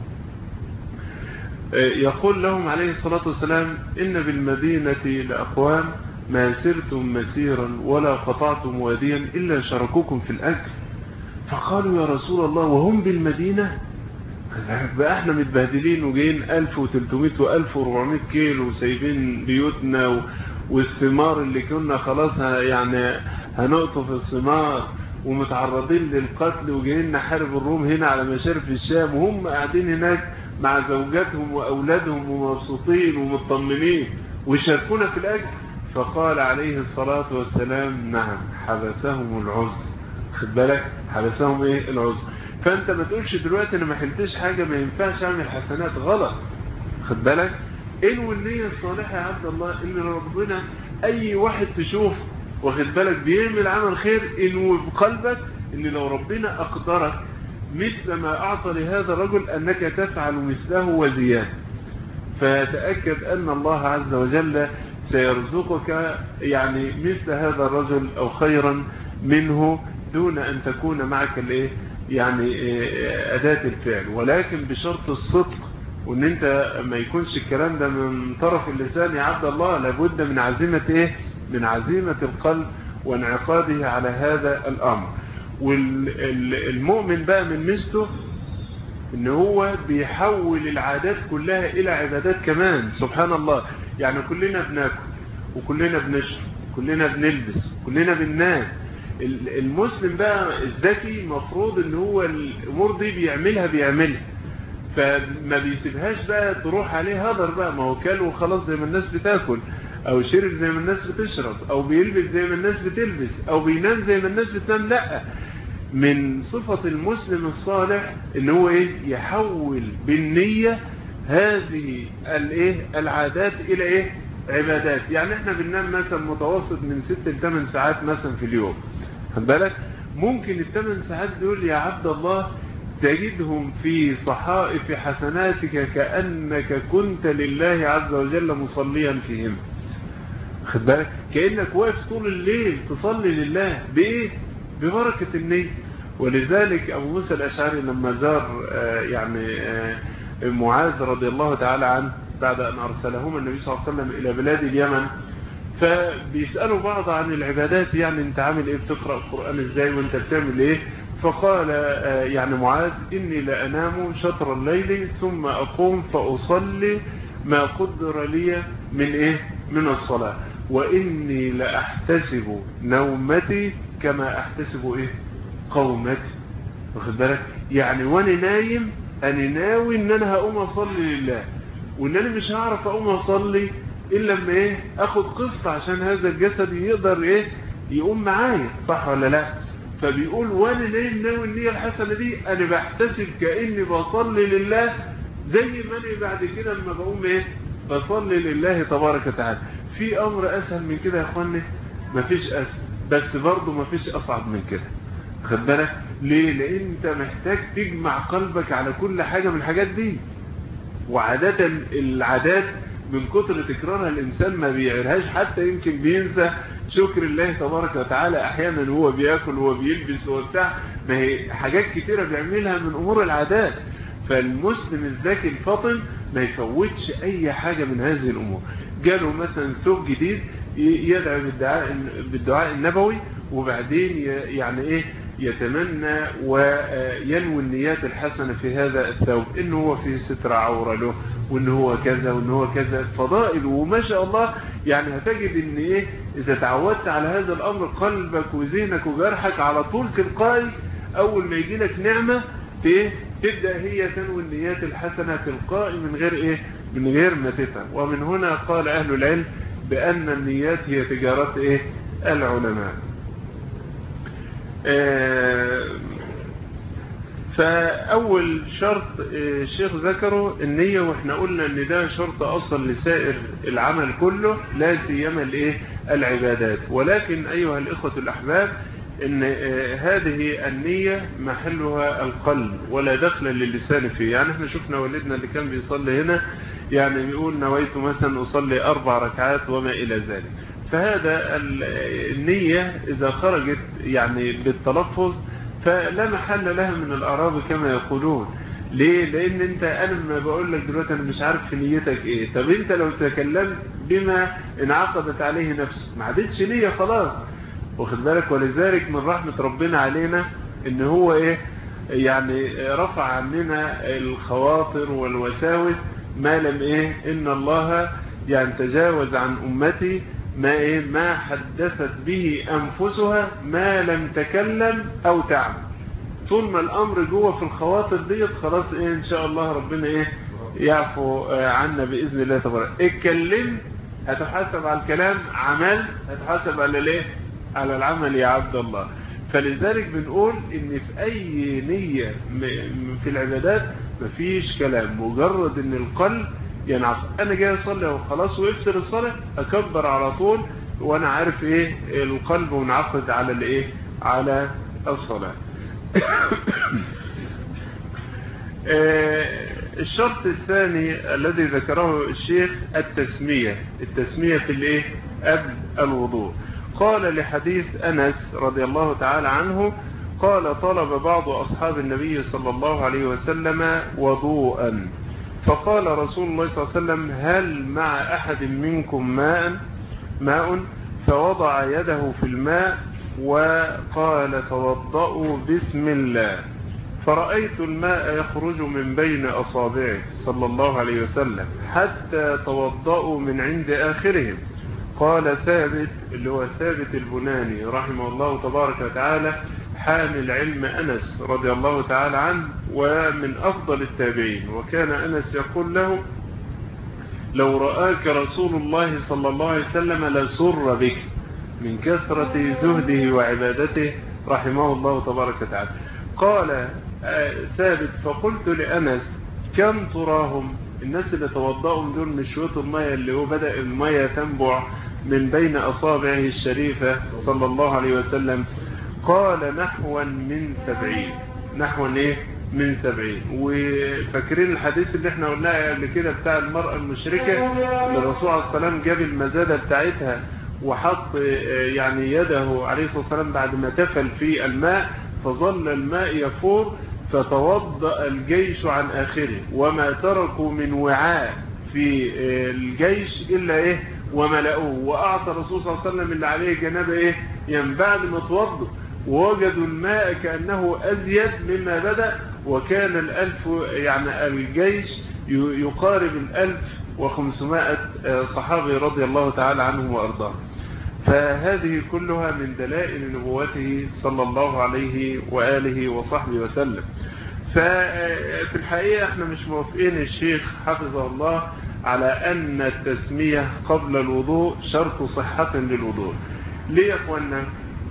يقول لهم عليه الصلاة والسلام: إن بالمدينة لأقوام ما سرتم مسيرا ولا قطعتم واديا إلا شاركوكم في الأجر. فقالوا: يا رسول الله وهم بالمدينة؟ بقى احنا متبهدلين وجايين ألف وثلاثمائة وألف وأربعمائة كيلو وسايبين بيوتنا والثمار اللي كنا خلاص يعني هنقطف الثمار، ومتعرضين للقتل، وجايين نحارب الروم هنا على مشارف الشام، وهم قاعدين هناك مع زوجاتهم وأولادهم ومبسوطين ومطمنين ويشاركونا في الأجر. فقال عليه الصلاة والسلام: نعم، حبسهم العذر. خد بالك، حبسهم ايه؟ العذر. فانت ما تقولش دلوقتي انا ما حلتش حاجة ما ينفعش اعمل حسنات، غلط. خد بالك، انو النية الصالحة يا عبد الله ان ربنا اي واحد تشوف واخد بالك بيعمل عمل خير، انو بقلبك ان لو ربنا اقدرك مثل ما اعطى لهذا الرجل انك تفعل مثله وزيادة، فتأكد ان الله عز وجل سيرزقك يعني مثل هذا الرجل او خيرا منه، دون ان تكون معك الايه يعني أداة الفعل، ولكن بشرط الصدق، وان انت ما يكونش الكلام ده من طرف اللسان يا عبد الله، لابد من عزيمة ايه؟ من عزيمة القلب وانعقاده على هذا الامر. والمؤمن بقى من ميزته ان هو بيحول العادات كلها الى عبادات كمان، سبحان الله. يعني كلنا بناكل وكلنا بنشرب وكلنا بنلبس وكلنا بننام. المسلم بقى الذكي مفروض ان هو الامور دي بيعملها بيعملها فما بيسيبهاش بقى تروح عليه هدر بقى، ما هو كل وخلاص زي ما الناس بتاكل، او شرب زي ما الناس بتشرب، او بيلبس زي ما الناس بتلبس، او بينام زي ما الناس بتنام. لا، من صفة المسلم الصالح ان هو ايه؟ يحول بالنية هذه الايه العادات الى ايه؟ عبادات. يعني احنا بننام مثلا متوسط من ست لثمان ساعات مثلا في اليوم، خد بالك، ممكن الثمان ساعات دول يا عبد الله تجدهم في صحائف حسناتك كأنك كنت لله عز وجل مصليا فيهم. خد بالك، كأنك واقف طول الليل تصلي لله. بإيه؟ ببركة النية. ولذلك أبو موسى الأشعري لما زار يعني معاذ رضي الله تعالى عنه بعد أن أرسلهما النبي صلى الله عليه وسلم إلى بلاد اليمن، فبيسألوا بعض عن العبادات، يعني أنت عامل إيه، بتقرأ القرآن إزاي وأنت بتعمل إيه؟ فقال يعني معاذ إني لأنام شطر الليل ثم أقوم فأصلي ما قدر لي من إيه؟ من الصلاة، وإني لأحتسب نومتي كما أحتسب إيه؟ قومتي. واخد بالك؟ يعني وأنا نايم أنا ناوي إن أنا هقوم أصلي لله، وإن أنا مش هعرف أقوم أصلي إلا لما إيه؟ أخد قسط عشان هذا الجسد يقدر إيه؟ يقوم معايا، صح ولا لا؟ فبيقول وانا نايم ناوي النية الحسنة دي انا بحتسب كأني بصلي لله، زي ما انا بعد كده لما بقوم ايه بصلي لله تبارك وتعالى. في امر اسهل من كده يا اخواني؟ مفيش اسهل، بس برضه مفيش اصعب من كده. خد بالك ليه؟ لان انت محتاج تجمع قلبك على كل حاجة من الحاجات دي، وعادة العادات من كتر تكرارها الإنسان ما بيعرهاش، حتى يمكن بينسى شكر الله تبارك وتعالى أحيانا هو بيأكل وهو بيلبس وبتاع، ما هي حاجات كتيرة بيعملها من أمور العادات. فالمسلم الذكي الفطن ما يفوتش أي حاجة من هذه الأمور. جاله مثلا ثوب جديد يدعي بالدعاء, بالدعاء النبوي، وبعدين يعني إيه يتمنى وينوي النيات الحسنة في هذا الثوب، إنه هو في ستر عورة له، وإنه هو كذا وإنه هو كذا فضائل، وما شاء الله يعني هتجد إن إيه إذا تعودت على هذا الأمر قلبك وذهنك وجرحك على طول تلقائي أول ما يجي لك نعمة إيه تبدأ هي تنوي النيات الحسنة تلقائي من غير إيه من غير ما تتعب. ومن هنا قال أهل العلم بأن النيات هي تجارات إيه العلماء. آه فأول شرط الشيخ ذكره النية، وإحنا قلنا أن ده شرط أصل لسائر العمل كله، لا سيما الإيه العبادات. ولكن أيها الإخوة الأحباب إن هذه النية محلها القلب ولا دخل للسان فيه. يعني إحنا شفنا والدنا اللي كان بيصلي هنا يعني بيقول نويت مثلا أصلي أربع ركعات وما إلى ذلك. فهذا النية إذا خرجت يعني بالتلفظ فلا محل لها من الأعراب كما يقولون. ليه؟ لأن أنت أنا ما بقول لك دلوقتي أنا مش عارف في نيتك إيه. طب أنت لو تكلمت بما انعقدت عليه نفسك ما عادتش نية خلاص، واخد بالك؟ ولذلك من رحمة ربنا علينا إن هو إيه يعني رفع عننا الخواطر والوساوس ما لم إيه إن الله يعني تجاوز عن أمتي ما إيه ما حدثت به أنفسها ما لم تكلم أو تعمل. طول ما الأمر جوه في الخواطر ديت خلاص إيه إن شاء الله ربنا إيه يعفو عنا بإذن الله تبارك. اتكلم هتحاسب على الكلام، عمل هتحاسب على ليه على العمل يا عبد الله. فلذلك بنقول إن في أي نية في العبادات مفيش كلام، مجرد إن القلب ينعقد. انا جاي اصلي وخلاص وافطر الصلاه اكبر على طول وانا عارف ايه القلب منعقد على الايه على الصلاه. الشرط الثاني الذي ذكره الشيخ التسميه التسميه في الايه قبل الوضوء. قال لحديث انس رضي الله تعالى عنه قال طلب بعض اصحاب النبي صلى الله عليه وسلم وضوءا، فقال رسول الله صلى الله عليه وسلم هل مع أحد منكم ماء ماء فوضع يده في الماء وقال توضؤوا بسم الله، فرأيت الماء يخرج من بين أصابعه صلى الله عليه وسلم حتى توضؤوا من عند آخرهم. قال ثابت اللي هو ثابت البناني رحمه الله تبارك وتعالى حامل علم أنس رضي الله تعالى عنه ومن أفضل التابعين، وكان أنس يقول له لو رآك رسول الله صلى الله عليه وسلم لسر بك من كثرة زهده وعبادته رحمه الله تبارك وتعالى. قال ثابت فقلت لأنس كم تراهم الناس اللي توضأوا دول من شوية المية اللي هو بدأ المية تنبع من بين أصابعه الشريفة صلى الله عليه وسلم؟ قال نحوا من سبعين نحوا ايه من سبعين. وفاكرين الحديث اللي احنا قلناه قبل كده بتاع المرأة المشركة اللي الرسول عليه الصلاة والسلام جاب المزادة بتاعتها وحط يعني يده عليه الصلاة والسلام بعد ما تفل في الماء فظل الماء يفور فتوضأ الجيش عن آخره، وما تركوا من وعاء في الجيش إلا إيه وملأوه، وأعطى الرسول صلى الله عليه وسلم اللي عليه جنابه إيه يعني بعد ما توضأ ووجدوا الماء كأنه أزيد مما بدأ، وكان الألف يعني الجيش يقارب الألف وخمسمائة صحابي رضي الله تعالى عنهم وأرضاهم. فهذه كلها من دلائل نبوته صلى الله عليه وآله وصحبه وسلم. ففي الحقيقة احنا مش موافقين الشيخ حفظه الله على أن التسمية قبل الوضوء شرط صحة للوضوء. ليه يا أخوانا؟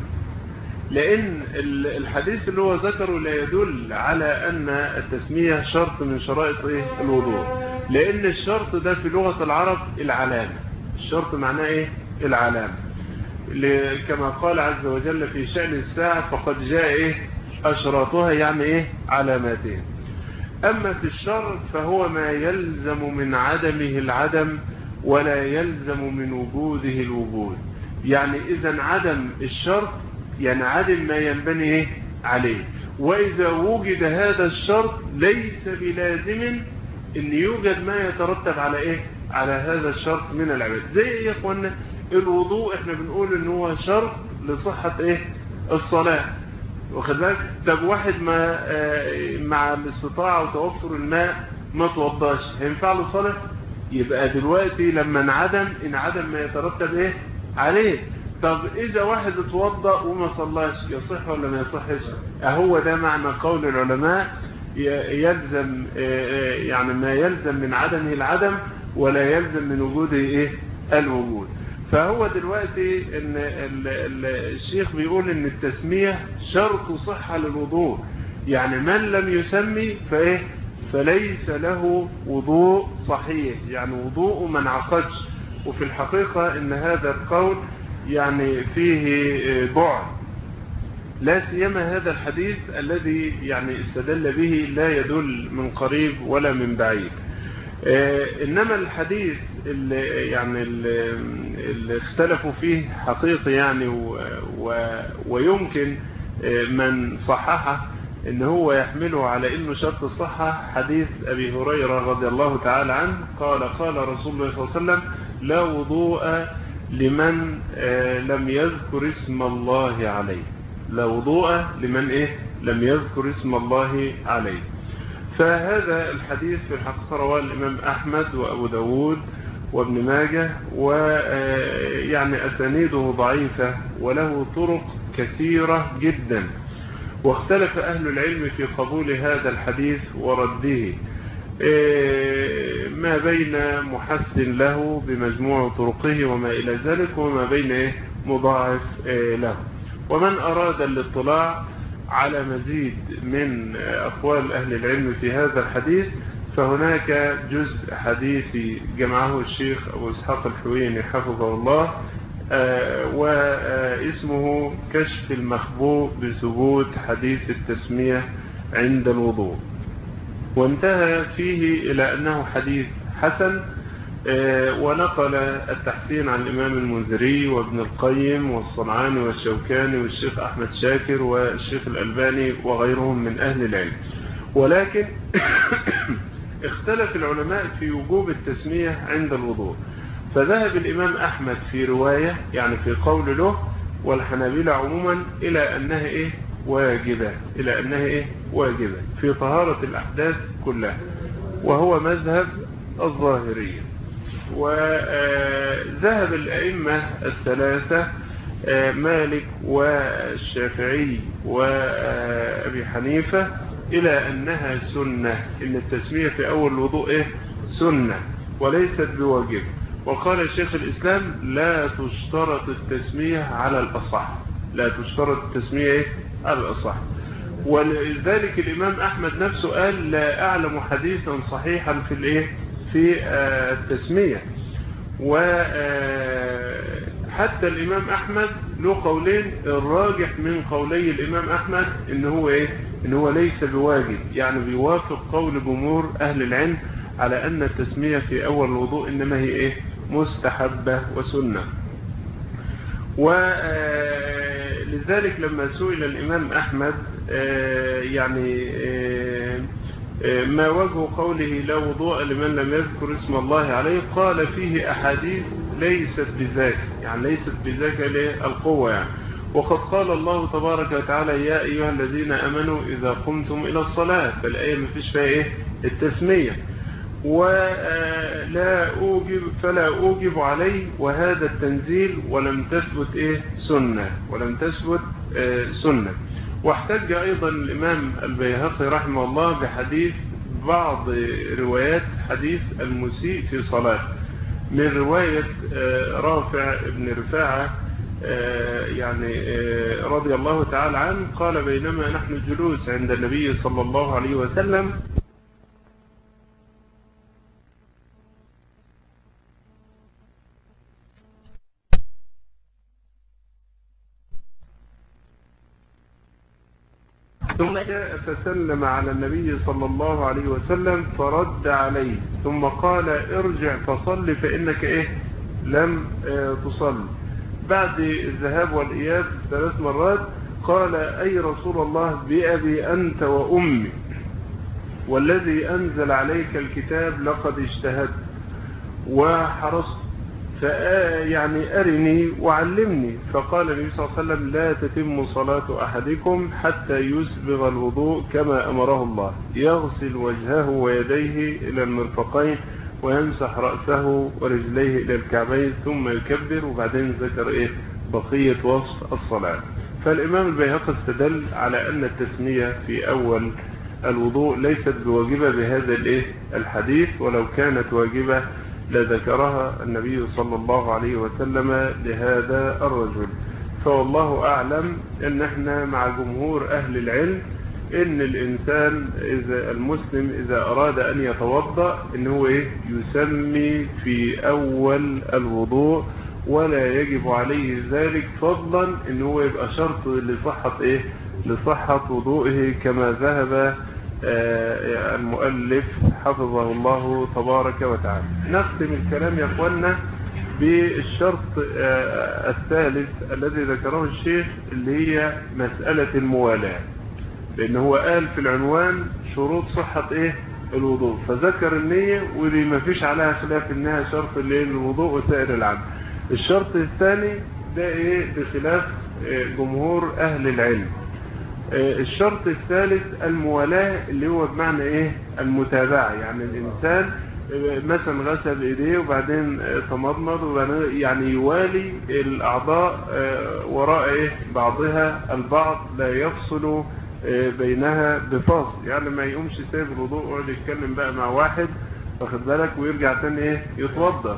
لأن الحديث اللي هو ذكره لا يدل على أن التسمية شرط من شرائط إيه الوضوء، لأن الشرط ده في لغة العرب العلامة. الشرط معناه إيه؟ العلامة. كما قال عز وجل في شأن الساعة فقد جاء إيه أشراطها، يعني إيه علاماتها. أما في الشرط فهو ما يلزم من عدمه العدم ولا يلزم من وجوده الوجود. يعني إذا عدم الشرط يعني عدم ما ينبني إيه عليه، وإذا وجد هذا الشرط ليس بلازم أن يوجد ما يترتب على إيه على هذا الشرط من العبادة. زي إيه يا أخوانا؟ الوضوء احنا بنقول ان هو شرط لصحة ايه الصلاة، واخد بالك؟ طب واحد ما اه مع الاستطاعة وتوفر الماء ما توضاش، هينفع له صلاة؟ يبقى دلوقتي لما انعدم انعدم ما يترتب ايه عليه. طب اذا واحد اتوضأ وما صلاش يصح ولا ما يصحش؟ اهو ده معنى قول العلماء يلزم اه يعني ما يلزم من عدمه العدم ولا يلزم من وجوده ايه الوجود. فهو دلوقتي ان الشيخ بيقول ان التسمية شرط صحة للوضوء، يعني من لم يسمي فايه فليس له وضوء صحيح، يعني وضوءه ما انعقدش. وفي الحقيقة ان هذا القول يعني فيه بعد، لا سيما هذا الحديث الذي يعني استدل به لا يدل من قريب ولا من بعيد. إنما الحديث اللي يعني اللي اختلفوا فيه حقيقي يعني و و ويمكن من صححه إن هو يحمله على إنه شرط الصحة حديث أبي هريرة رضي الله تعالى عنه قال قال رسول الله صلى الله عليه وسلم لا وضوء لمن لم يذكر اسم الله عليه. لا وضوء لمن إيه لم يذكر اسم الله عليه. فهذا الحديث في الحقيقة رواه الإمام أحمد وأبو داود وابن ماجه، ويعني أسانيده ضعيفة وله طرق كثيرة جدا، واختلف أهل العلم في قبول هذا الحديث ورده، ما بين محسن له بمجموع طرقه وما إلى ذلك، وما بين مضاعف له. ومن أراد الاطلاع على مزيد من أقوال أهل العلم في هذا الحديث فهناك جزء حديثي جمعه الشيخ أبو إسحاق الحويني حفظه الله، واسمه كشف المخبوء بثبوت حديث التسمية عند الوضوء، وانتهى فيه إلى أنه حديث حسن، ونقل التحسين عن الإمام المنذري وابن القيم والصنعاني والشوكاني والشيخ أحمد شاكر والشيخ الألباني وغيرهم من أهل العلم. ولكن اختلف العلماء في وجوب التسمية عند الوضوء، فذهب الإمام أحمد في رواية يعني في قول له والحنابلة عموما إلى أنها إيه واجبة إلى أنها إيه واجبة في طهارة الأحداث كلها، وهو مذهب الظاهرية. وذهب الأئمة الثلاثة مالك والشافعي وأبي حنيفة إلى أنها سنة، إن التسمية في أول الوضوء إيه سنة وليست بواجب. وقال الشيخ الإسلام لا تشترط التسمية على الأصح، لا تشترط التسمية إيه على الأصح. ولذلك الإمام أحمد نفسه قال لا أعلم حديثا صحيحا في الإيه في التسمية. وحتى الإمام أحمد له قولين، الراجح من قولي الإمام أحمد إن هو إيه إن هو ليس بواجب، يعني بيوافق قول جمهور أهل العلم على أن التسمية في أول الوضوء إنما هي إيه مستحبة وسنة. ولذلك لما سئل الإمام أحمد يعني ما وجه قوله لا وضوء لمن لم يذكر اسم الله عليه؟ قال فيه أحاديث ليست بذاك، يعني ليست بذاك للقوة يعني. وقد قال الله تبارك وتعالى يا أيها الذين أمنوا إذا قمتم إلى الصلاة، فالآية ما فيش فيها إيه؟ التسمية. ولا أوجب فلا أوجب عليه، وهذا التنزيل ولم تثبت إيه؟ سنة، ولم تثبت آه سنة. واحتج أيضا الإمام البيهقي رحمه الله بحديث بعض روايات حديث المسيء في صلاة، من رواية آه رافع بن رفاعة آه يعني آه رضي الله تعالى عنه، قال بينما نحن جلوس عند النبي صلى الله عليه وسلم ثم جاء فسلم على النبي صلى الله عليه وسلم فرد عليه، ثم قال ارجع فصل فإنك إيه؟ لم اه تصل. بعد الذهاب والإياب ثلاث مرات قال أي رسول الله بأبي أنت وأمي والذي أنزل عليك الكتاب لقد اجتهدت وحرصت يعني أرني وعلمني. فقال النبي صلى الله عليه وسلم لا تتم صلاة أحدكم حتى يسبغ الوضوء كما أمره الله، يغسل وجهه ويديه إلى المرفقين ويمسح رأسه ورجليه إلى الكعبين ثم يكبر، وبعدين ذكر إيه؟ بقية وصف الصلاة. فالإمام البيهقي استدل على أن التسمية في أول الوضوء ليست بواجبة بهذا الإيه؟ الحديث، ولو كانت واجبة لذكرها النبي صلى الله عليه وسلم لهذا الرجل. فوالله أعلم أن احنا مع جمهور أهل العلم أن الإنسان إذا المسلم إذا أراد أن يتوضأ أنه إيه؟ يسمي في أول الوضوء، ولا يجب عليه ذلك فضلا أنه يبقى شرط لصحة إيه؟ لصحة وضوئه كما ذهب المؤلف حفظه الله تبارك وتعالى. نختم الكلام يا اخوانا بالشرط الثالث الذي ذكره الشيخ، اللي هي مسألة الموالاة، لأنه هو قال في العنوان شروط صحة إيه؟ الوضوء، فذكر النية ودي ما فيش عليها خلاف إنها شرط للوضوء وسائر العمل. الشرط الثاني ده إيه؟ بخلاف جمهور أهل العلم. الشرط الثالث الموالاة، اللي هو بمعنى ايه؟ المتابعة، يعني الانسان مثلا غسل ايديه وبعدين تمضمض وبعدين يعني يوالي الاعضاء وراء ايه؟ بعضها البعض، لا يفصل بينها بفاصل، يعني ما يقومش سايب الوضوء ويقعد يتكلم بقى مع واحد واخد بالك ويرجع تاني ايه؟ يتوضا.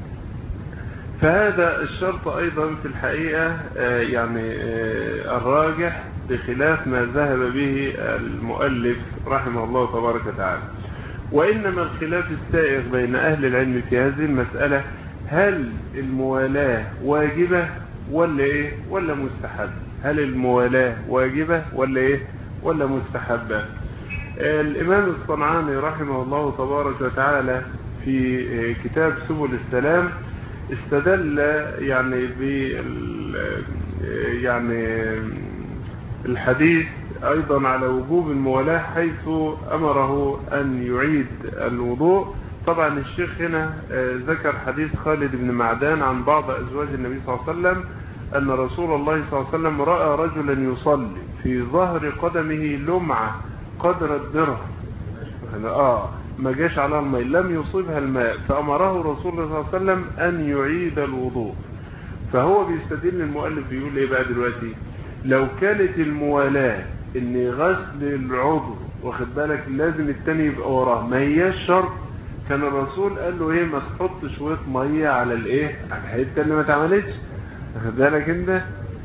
فهذا الشرط ايضا في الحقيقة يعني الراجح بخلاف ما ذهب به المؤلف رحمه الله تبارك وتعالى. وإنما الخلاف السائغ بين أهل العلم في هذه المسألة هل الموالاة واجبة ولا إيه؟ ولا مستحبة؟ هل الموالاة واجبة ولا إيه؟ ولا مستحبة؟ الإمام الصنعاني رحمه الله تبارك وتعالى في كتاب سبل السلام استدل يعني بال يعني الحديث أيضا على وجوب الموالاة، حيث أمره أن يعيد الوضوء. طبعا الشيخ هنا ذكر حديث خالد بن معدان عن بعض أزواج النبي صلى الله عليه وسلم أن رسول الله صلى الله عليه وسلم رأى رجلا يصلي في ظهر قدمه لمعة قدر الدرهم، آه ما جاش على الماء، لم يصيبها الماء، فأمره رسول الله صلى الله عليه وسلم أن يعيد الوضوء. فهو بيستدل المؤلف بيقول إيه بقى دلوقتي؟ لو كانت الموالاة ان غسل العضو واخد بالك لازم التاني يبقى وراه، ما هياش شرط، كان الرسول قال له ايه؟ ما تحط شويه ميه على الايه؟ على الحته اللي ما اتعملتش، واخد بالك انت؟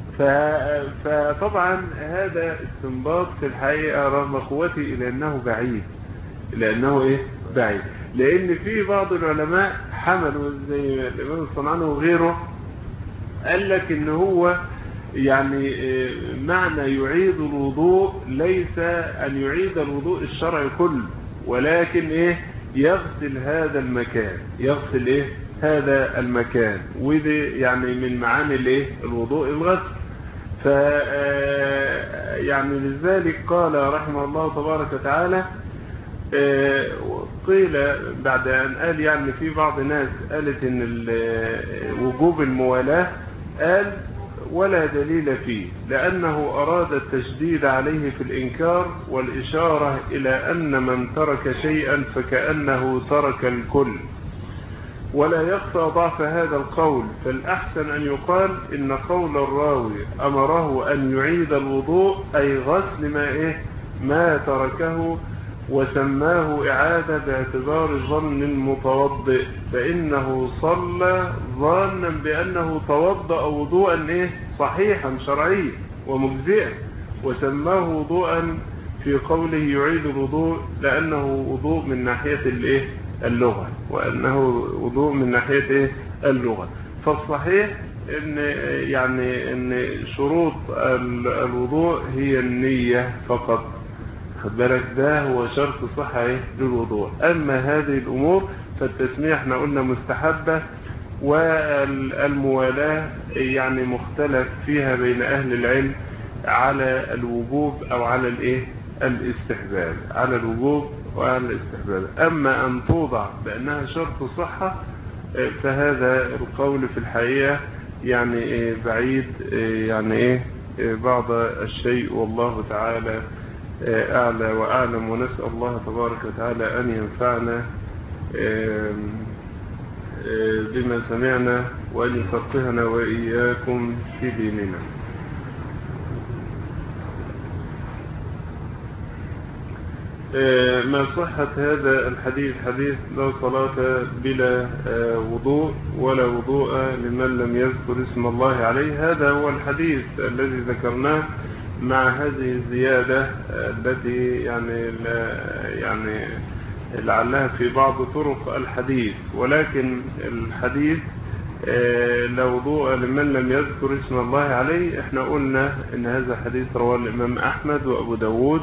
فطبعا هذا استنباط في الحقيقه رغم قوته الى انه بعيد، لانه ايه؟ بعيد، لان في بعض العلماء حملوا زي الامام الصنعاني وغيره قال لك ان هو يعني معنى يعيد الوضوء ليس أن يعيد الوضوء الشرعي كله، ولكن إيه؟ يغسل هذا المكان، يغسل إيه؟ هذا المكان، وده يعني من معاني الإيه؟ الوضوء الغسل. ف يعني لذلك قال رحمه الله تبارك وتعالى قيل بعد أن قال يعني في بعض الناس قالت إن وجوب الموالاة قال ولا دليل فيه لأنه أراد التشديد عليه في الإنكار والإشارة إلى أن من ترك شيئا فكأنه ترك الكل ولا يخفى ضعف هذا القول فالأحسن أن يقال إن قول الراوي أمره أن يعيد الوضوء أي غسل ما, إيه ما تركه وسماه إعادة باعتبار ظن المتوضئ فإنه صلى ظانا بأنه توضأ وضوءا إيه صحيحا شرعيا ومجزئا وسماه وضوءا في قوله يعيد الوضوء لأنه وضوء من ناحية الإيه اللغة وأنه وضوء من ناحية إيه اللغة فالصحيح إن يعني إن شروط الوضوء هي النية فقط خد بالك ده هو شرط صحة للوضوء أما هذه الأمور فالتسمية احنا قلنا مستحبة والموالاة يعني مختلف فيها بين أهل العلم على الوجوب أو على الإيه الاستحباب على الوجوب وعلى الاستحباب أما أن توضع بأنها شرط صحة فهذا القول في الحقيقة يعني بعيد يعني إيه بعض الشيء والله تعالى أعلى وأعلم ونسأل الله تبارك وتعالى أن ينفعنا بما سمعنا وأن يفقهنا وإياكم في ديننا. ما صحة هذا الحديث حديث لا صلاة بلا وضوء ولا وضوء لمن لم يذكر اسم الله عليه هذا هو الحديث الذي ذكرناه مع هذه الزيادة التي يعني يعني لعلها في بعض طرق الحديث ولكن الحديث لا وضوء لمن لم يذكر اسم الله عليه احنا قلنا ان هذا حديث رواه الامام احمد وابو داود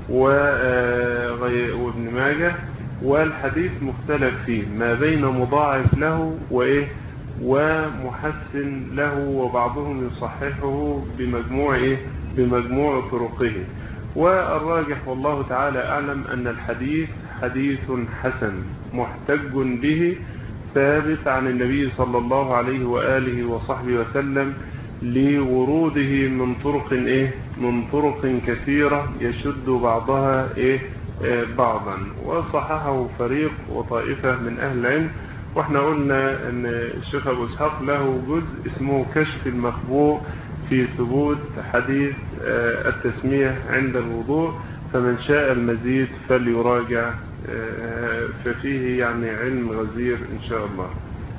وابن ماجه والحديث مختلف فيه ما بين مضاعف له وايه ومحسن له وبعضهم يصححه بمجموع ايه بمجموع طرقه والراجح والله تعالى أعلم أن الحديث حديث حسن محتج به ثابت عن النبي صلى الله عليه وآله وصحبه وسلم لوروده من طرق إيه من طرق كثيرة يشد بعضها إيه بعضا وصححه فريق وطائفة من أهل العلم واحنا قلنا أن الشيخ أبو إسحاق له جزء اسمه كشف المخبوء في ثبوت حديث التسمية عند الوضوء فمن شاء المزيد فليراجع ففيه يعني علم غزير إن شاء الله.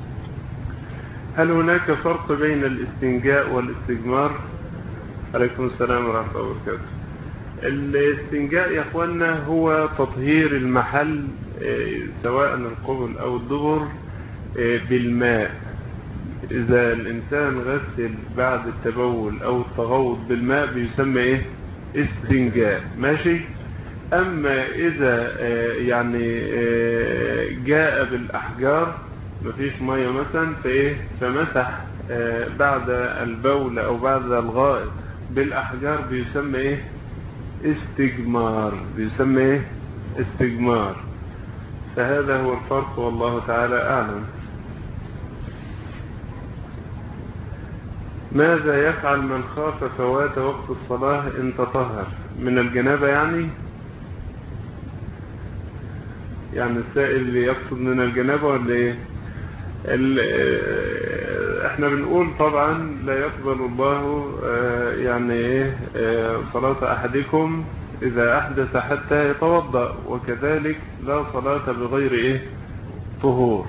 هل هناك فرق بين الاستنجاء والاستجمار؟ عليكم السلام ورحمة الله وبركاته. الاستنجاء يا أخوانا هو تطهير المحل سواء القبل أو الدبر بالماء. إذا الإنسان غسل بعد التبول أو التغوط بالماء بيسمى إيه؟ استنجاء ماشي. أما إذا يعني جاء بالأحجار مفيش مية مثلا فإيه فمسح بعد البول أو بعد الغائط بالأحجار بيسمى إيه؟ استجمار بيسمى إيه؟ استجمار. فهذا هو الفرق والله تعالى أعلم. ماذا يفعل من خاف فوات وقت الصلاة إن تطهر من الجنابة؟ يعني يعني السائل اللي يقصد من الجنابة ولا إيه؟ احنا بنقول طبعا لا يقبل الله يعني ايه صلاة احدكم اذا احدث حتى يتوضأ وكذلك لا صلاة بغير ايه طهور.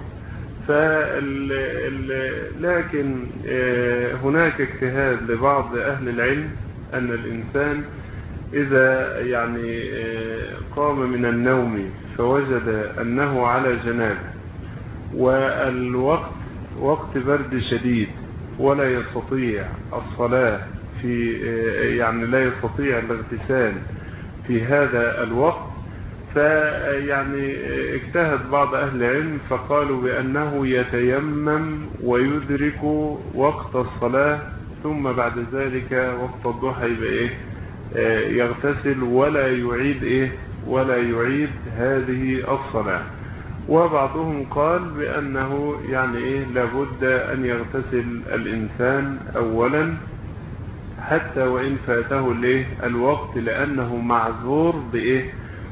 لكن هناك اجتهاد لبعض اهل العلم ان الانسان اذا يعني قام من النوم فوجد انه على جنابه والوقت وقت برد شديد ولا يستطيع الصلاة في يعني لا يستطيع الاغتسال في هذا الوقت فيعني اجتهد بعض أهل العلم فقالوا بأنه يتيمم ويدرك وقت الصلاة ثم بعد ذلك وقت الضحى يبقى إيه آه يغتسل ولا يعيد إيه ولا يعيد هذه الصلاة. وبعضهم قال بأنه يعني إيه لابد أن يغتسل الإنسان أولا حتى وإن فاته الإيه الوقت، لأنه معذور بإيه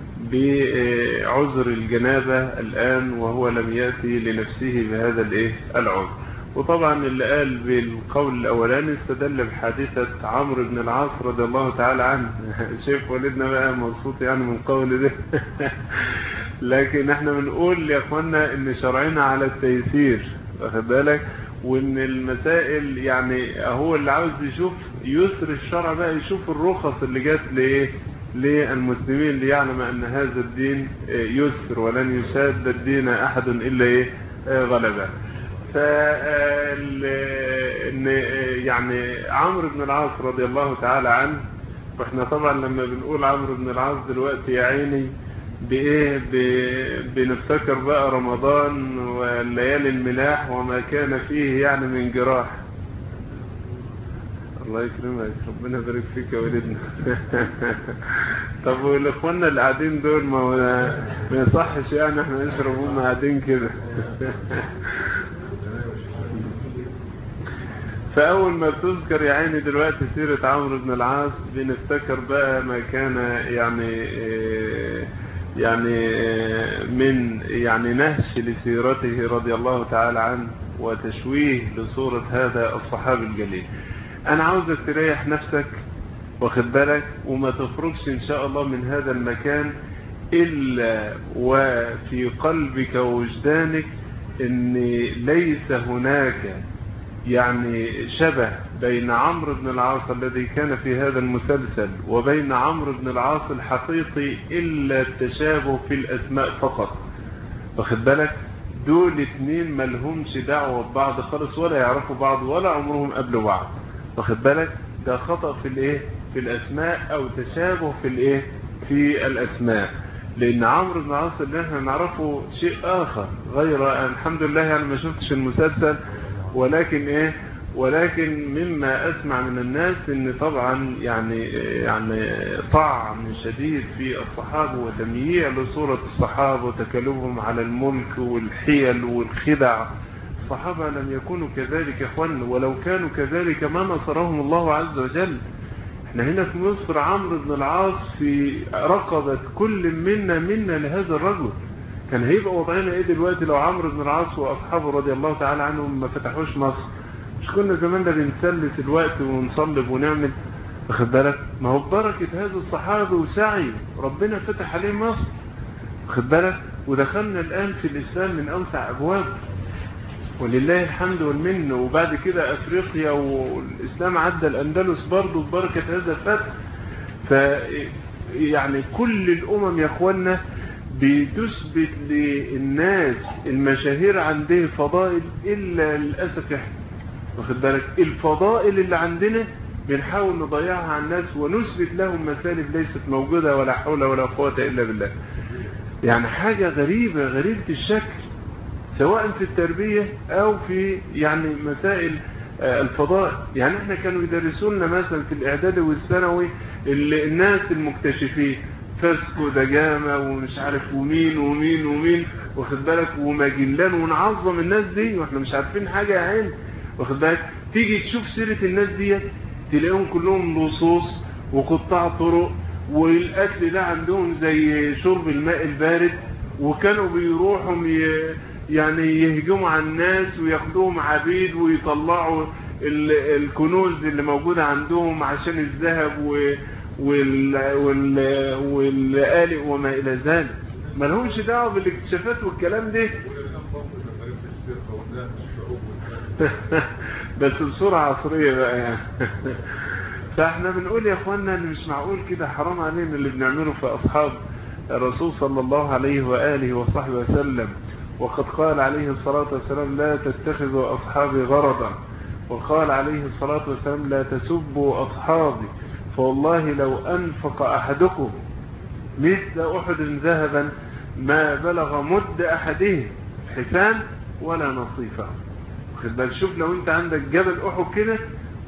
بعذر الجنابة الآن وهو لم يأتي لنفسه بهذا الإيه العذر. وطبعا اللي قال بالقول الأولاني استدل بحادثة عمرو بن العاص رضي الله تعالى عنه. شايف والدنا بقى مبسوط يعني من قول ده. لكن احنا بنقول يا اخوانا ان شرعنا على التيسير، واخد بالك، وان المسائل يعني هو اللي عاوز يشوف يسر الشرع بقى يشوف الرخص اللي جات لايه للمسلمين ليعلم ان هذا الدين يسر ولن يشاد الدين احد الا ايه غلبه. ف يعني عمرو بن العاص رضي الله تعالى عنه، واحنا طبعا لما بنقول عمرو بن العاص دلوقتي يا عيني بايه بنفتكر بقى رمضان والليالي الملاح وما كان فيه يعني من جراح. الله يكرمك، ربنا يبارك فيك يا ولدنا. طب والاخواننا اللي قاعدين دول ما هو ما يصحش يعني احنا نشرب وهم قاعدين كده. فاول ما بتذكر يا عيني دلوقتي سيرة عمرو بن العاص بنفتكر بقى ما كان يعني يعني من يعني نهش لسيرته رضي الله تعالى عنه وتشويه لصورة هذا الصحابي الجليل. انا عاوزك تريح نفسك واخد بالك وما تخرجش ان شاء الله من هذا المكان الا وفي قلبك ووجدانك ان ليس هناك يعني شبه بين عمرو بن العاص الذي كان في هذا المسلسل وبين عمرو بن العاص الحقيقي إلا التشابه في الأسماء فقط، واخد بالك. دول اتنين ملهمش دعوة ببعض خالص ولا يعرفوا بعض ولا عمرهم قبلوا بعض، واخد بالك. ده خطأ في الايه في الأسماء أو تشابه في الايه في الأسماء، لأن عمرو بن العاص اللي احنا نعرفه شيء آخر غير الحمد لله يعني ما شفتش المسلسل، ولكن ايه ولكن مما اسمع من الناس ان طبعا يعني يعني طعن شديد في الصحابه وتمييع لصوره الصحابه وتكلمهم على الملك والحيل والخدع. الصحابه لم يكونوا كذلك يا اخوان، ولو كانوا كذلك ما نصرهم الله عز وجل. احنا هنا في مصر عمرو بن العاص في رقبه كل منا منا لهذا الرجل. كان هيبقى وضعنا ايه دلوقتي لو عمرو بن العاص واصحابه رضي الله تعالى عنهم ما فتحوش مصر؟ مش كنا زمان ده بنسلس الوقت ونصلب ونعمل، واخد بالك. ما هو ببركه هذا الصحابه وسعي ربنا فتح عليه مصر، واخد بالك، ودخلنا الان في الاسلام من اوسع ابوابه ولله الحمد والمنه. وبعد كده افريقيا والاسلام عدى الاندلس برضه ببركه هذا الفتح. ف يعني كل الامم يا اخوانا بتثبت للناس المشاهير عنده فضائل إلا للأسف احنا، واخد بالك، الفضائل اللي عندنا بنحاول نضيعها على الناس ونثبت لهم مسالب ليست موجودة ولا حول ولا قوة إلا بالله. يعني حاجة غريبة غريبة الشكل سواء في التربية أو في يعني مسائل الفضائل. يعني احنا كانوا يدرسونا مثلا في الإعداد والثانوي الناس المكتشفين فاسكو دجامة ومش عارف ومين ومين ومين، واخد بالك، وماجلان، ونعظم الناس دي واحنا مش عارفين حاجة يا عين، واخد بالك. تيجي تشوف سيرة الناس دي تلاقيهم كلهم لصوص وقطاع طرق، والأكل ده عندهم زي شرب الماء البارد، وكانوا بيروحوا يعني يهجموا على الناس وياخدوهم عبيد ويطلعوا الكنوز اللي موجودة عندهم عشان الذهب و والآلئ وما إلى ذلك. ما لهمش دعوة بالاكتشافات والكلام ده. بس بصورة عصرية بقى يعني. فاحنا بنقول يا اخوانا ان مش معقول كده، حرام علينا اللي بنعمله في اصحاب الرسول صلى الله عليه وآله وصحبه وسلم. وقد قال عليه الصلاة والسلام لا تتخذوا أصحابي غرضا، وقال عليه الصلاة والسلام لا تسبوا أصحابي، فوالله لو أنفق أحدكم مثل أحد ذهبا ما بلغ مد أحدهم حفان ولا نصيفه. خد بالك، شوف لو انت عندك جبل أحد كده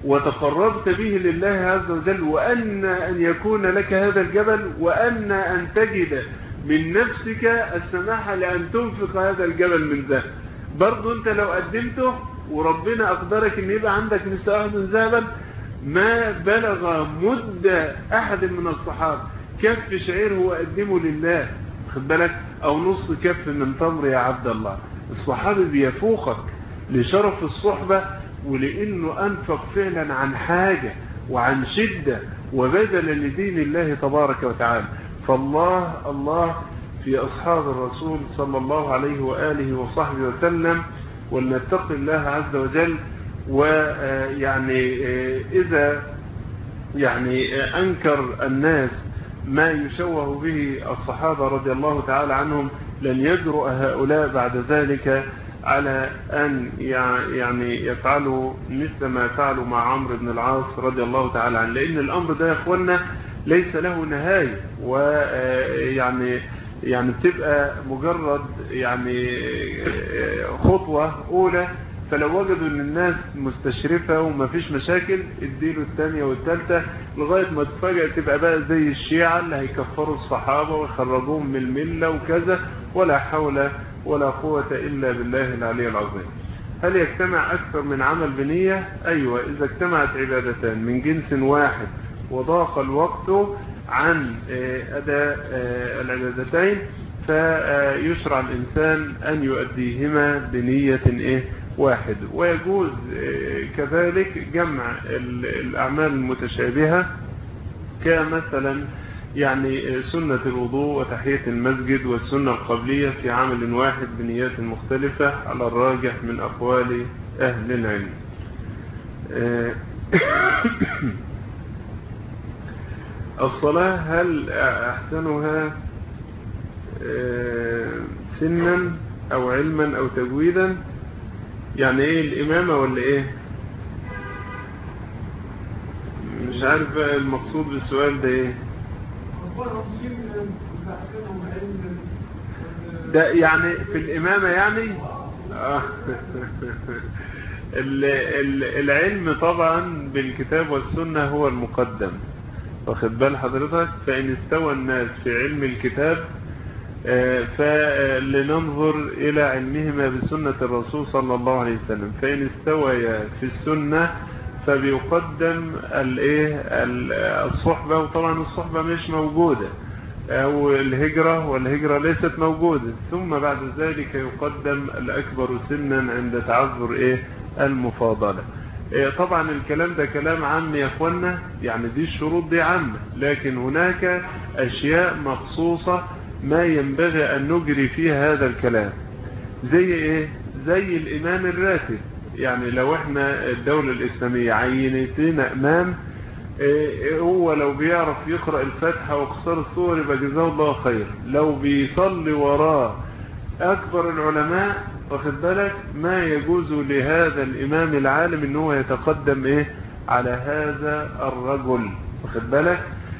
وتقربت به لله عز وجل، وأن أن يكون لك هذا الجبل، وأن أن تجد من نفسك السماحة لأن تنفق هذا الجبل من ذهب. برضو أنت لو قدمته وربنا أقدرك أن يبقى عندك مثل أحد ذهبا ما بلغ مد أحد من الصحابة كف شعير هو قدمه لله، خد بالك، أو نص كف من تمر يا عبد الله. الصحابي بيفوقك لشرف الصحبة ولأنه أنفق فعلا عن حاجة وعن شدة وبذل لدين الله تبارك وتعالى. فالله الله في أصحاب الرسول صلى الله عليه وآله وصحبه وسلم، ولنتقي الله عز وجل. ويعني إذا يعني أنكر الناس ما يشوه به الصحابة رضي الله تعالى عنهم لن يجرؤ هؤلاء بعد ذلك على أن يعني يفعلوا مثل ما فعلوا مع عمرو بن العاص رضي الله تعالى عنه، لأن الأمر ده يا أخوانا ليس له نهاية، ويعني يعني بتبقى مجرد يعني خطوة أولى، فلو وجدوا ان الناس مستشرفة وما فيش مشاكل اديله الثانية والثالثة لغاية ما تفاجأ تبقى بقى زي الشيعة اللي هيكفروا الصحابة ويخرجوهم من الملة وكذا، ولا حول ولا قوة إلا بالله العلي العظيم. هل يجتمع أكثر من عمل بنية؟ أيوة، إذا اجتمعت عبادتان من جنس واحد وضاق الوقت عن أداء العبادتين فيشرع الإنسان أن يؤديهما بنية إيه واحد. ويجوز كذلك جمع الأعمال المتشابهة كمثلا يعني سنة الوضوء وتحية المسجد والسنة القبلية في عمل واحد بنيات مختلفة على الراجح من أقوال أهل العلم. الصلاة هل أحسنها سنا أو علما أو تجويدا؟ يعني ايه الامامة ولا ايه؟ مش عارف بقى المقصود بالسؤال ده ايه. ده يعني في الامامة يعني آه. العلم طبعا بالكتاب والسنة هو المقدم، واخد بال حضرتك. فإن استوى الناس في علم الكتاب فلننظر إلى علمهما بسنة الرسول صلى الله عليه وسلم. فإن استويا في السنة فبيقدم الصحبة، وطبعا الصحبة مش موجودة، أو الهجرة والهجرة ليست موجودة. ثم بعد ذلك يقدم الأكبر سنا عند تعذر إيه المفاضلة. طبعا الكلام ده كلام عام يا أخوانا، يعني دي الشروط دي عامة، لكن هناك أشياء مخصوصة ما ينبغي أن نجري فيها هذا الكلام. زي إيه؟ زي الإمام الراتب. يعني لو احنا الدولة الإسلامية عينتنا إمام، إيه هو لو بيعرف يقرأ الفاتحة وقصار الصور يبقى جزاه الله خير. لو بيصلي وراه أكبر العلماء، واخد بالك، ما يجوز لهذا الإمام العالم إنه يتقدم إيه على هذا الرجل، واخد بالك.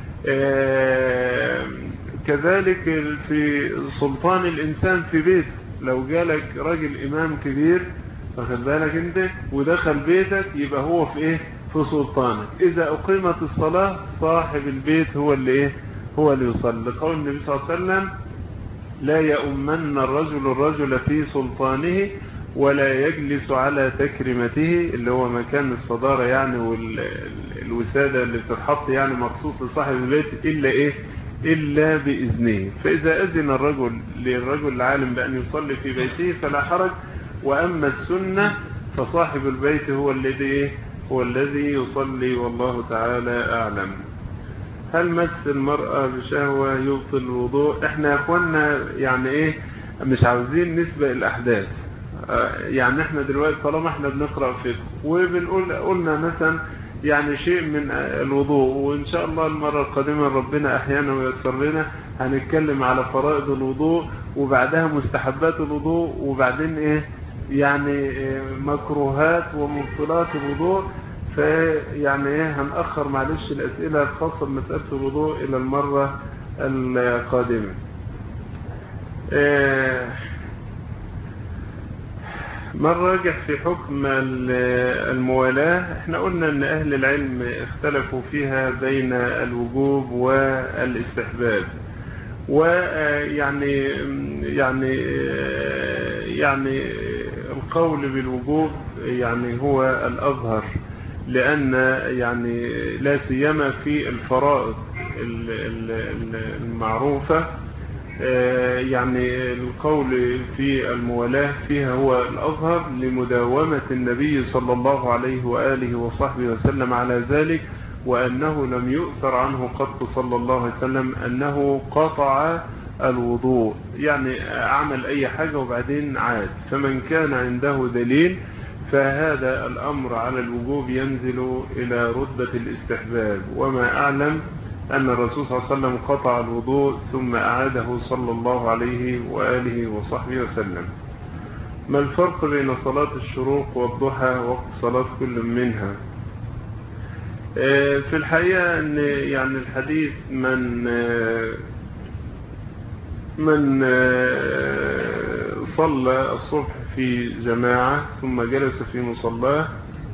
إيه كذلك في سلطان الإنسان في بيت، لو جالك راجل إمام كبير، واخد بالك انت، ودخل بيتك، يبقى هو في ايه في سلطانك. إذا أقيمت الصلاة صاحب البيت هو اللي ايه هو اللي يصلي، لقول النبي صلى الله عليه وسلم: لا يؤمن الرجل الرجل في سلطانه ولا يجلس على تكريمته، اللي هو مكان الصدارة يعني والوسادة اللي بتتحط يعني مخصوص لصاحب البيت، إلا إيه إلا بإذنه. فإذا أذن الرجل للرجل العالم بأن يصلي في بيته فلا حرج. وأما السنة فصاحب البيت هو الذي هو الذي يصلي، والله تعالى أعلم. هل مس المرأة بشهوة يبطل الوضوء؟ احنا يا اخوانا يعني ايه مش عاوزين نسبق الأحداث. يعني احنا دلوقتي طالما احنا بنقرأ فقه وبنقول قلنا مثلا يعني شيء من الوضوء، وإن شاء الله المرة القادمة ربنا أحيانا ويسر لنا هنتكلم على فرائض الوضوء، وبعدها مستحبات الوضوء، وبعدين إيه يعني مكروهات ومبطلات الوضوء. فيعني إيه هنأخر معلش الأسئلة الخاصة بمسألة الوضوء إلى المرة القادمة. ما الراجح في حكم الموالاة؟ احنا قلنا ان اهل العلم اختلفوا فيها بين الوجوب والاستحباب، ويعني يعني يعني القول بالوجوب يعني هو الأظهر، لأن يعني لا سيما في الفرائض المعروفة يعني القول في الموالاة فيها هو الأظهر لمداومة النبي صلى الله عليه وآله وصحبه وسلم على ذلك، وأنه لم يؤثر عنه قط صلى الله عليه وسلم أنه قطع الوضوء، يعني عمل أي حاجة وبعدين عاد. فمن كان عنده دليل فهذا الأمر على الوجوب ينزل إلى رتبة الاستحباب. وما أعلم أن الرسول صلى الله عليه وسلم قطع الوضوء ثم أعاده صلى الله عليه وآله وصحبه وسلم. ما الفرق بين صلاة الشروق والضحى وقت صلاة كل منها؟ في الحقيقة أن يعني الحديث من من صلى الصبح في جماعة ثم جلس في مصلاه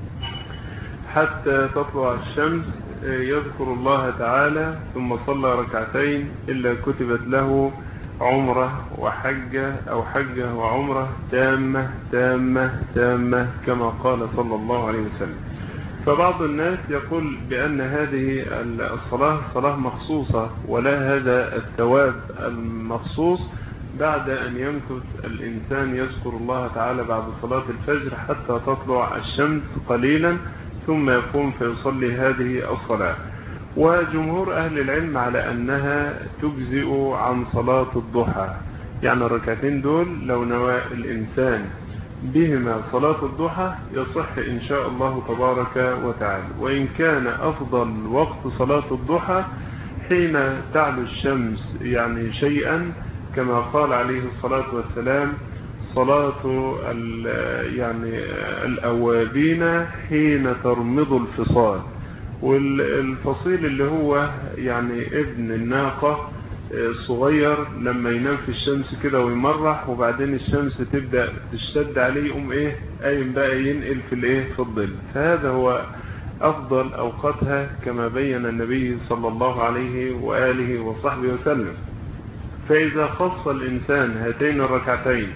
حتى تطلع الشمس يذكر الله تعالى ثم صلى ركعتين إلا كتبت له عمرة وحجة أو حجة وعمرة تامة تامة تامة كما قال صلى الله عليه وسلم. فبعض الناس يقول بأن هذه الصلاة صلاة مخصوصة ولا هذا الثواب المخصوص بعد أن يمكث الإنسان يذكر الله تعالى بعد صلاة الفجر حتى تطلع الشمس قليلا ثم يقوم فيصلي هذه الصلاة. وجمهور أهل العلم على أنها تجزئ عن صلاة الضحى، يعني الركعتين دول لو نوى الإنسان بهما صلاة الضحى يصح إن شاء الله تبارك وتعالى. وإن كان أفضل وقت صلاة الضحى حين تعلو الشمس يعني شيئا كما قال عليه الصلاة والسلام صلاة يعني الأوابين حين ترمض الفصال. والفصيل اللي هو يعني ابن الناقة الصغير لما ينام في الشمس كده ويمرح وبعدين الشمس تبدأ تشتد عليه يقوم ايه قايم بقى ينقل في الايه في الظل. فهذا هو افضل اوقاتها كما بين النبي صلى الله عليه وآله وصحبه وسلم. فاذا خص الانسان هاتين الركعتين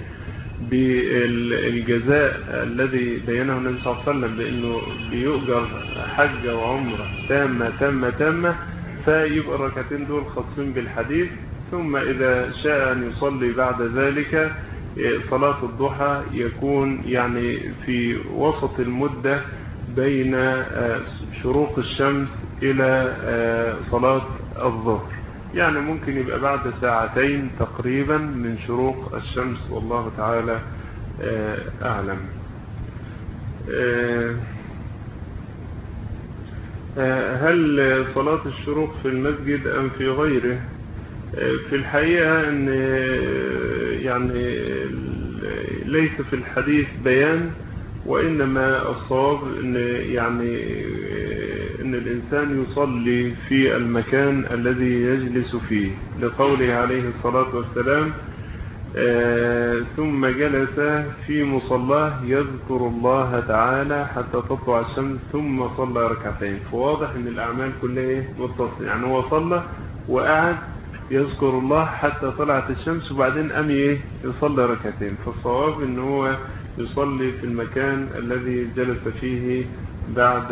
بالجزاء الذي بينه النبي صلى الله عليه وسلم بانه بيؤجر حجة وعمرة تامة تامة تامة فيبقى الركعتين دول خاصين بالحديث. ثم إذا شاء أن يصلي بعد ذلك صلاة الضحى يكون يعني في وسط المدة بين شروق الشمس إلى صلاة الظهر، يعني ممكن يبقى بعد ساعتين تقريبا من شروق الشمس والله تعالى أعلم. هل صلاة الشروق في المسجد أم في غيره؟ في الحقيقة أن يعني ليس في الحديث بيان، وإنما الصواب أن يعني أن الإنسان يصلي في المكان الذي يجلس فيه لقوله عليه الصلاة والسلام آه ثم جلس في مصلاه يذكر الله تعالى حتى تطلع الشمس ثم صلى ركعتين. فواضح ان الاعمال كلها متصله، يعني هو صلى وقعد يذكر الله حتى طلعت الشمس وبعدين قام ايه يصلي ركعتين. فالصواب ان هو يصلي في المكان الذي جلس فيه بعد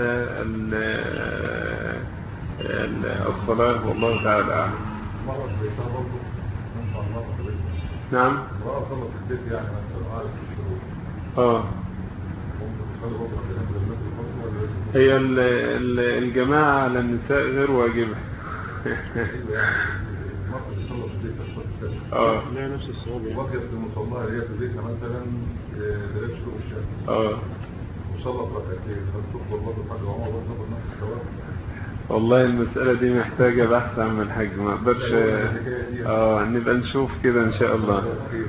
الصلاة والله تعالى اعلم. نعم اه هي الجماعة على النساء غير واجبة. اه لا نفس الصواب يعني وقت المصلاه هي في بيتها مثلا درجة شروق الشمس اه وصلت ركعتين هل تفضل برضه حاجة عمر برضه نفس الثواب؟ والله المسألة دي محتاجة بحث عن الحاج، ما اقدرش اه نبقى نشوف كده ان شاء الله.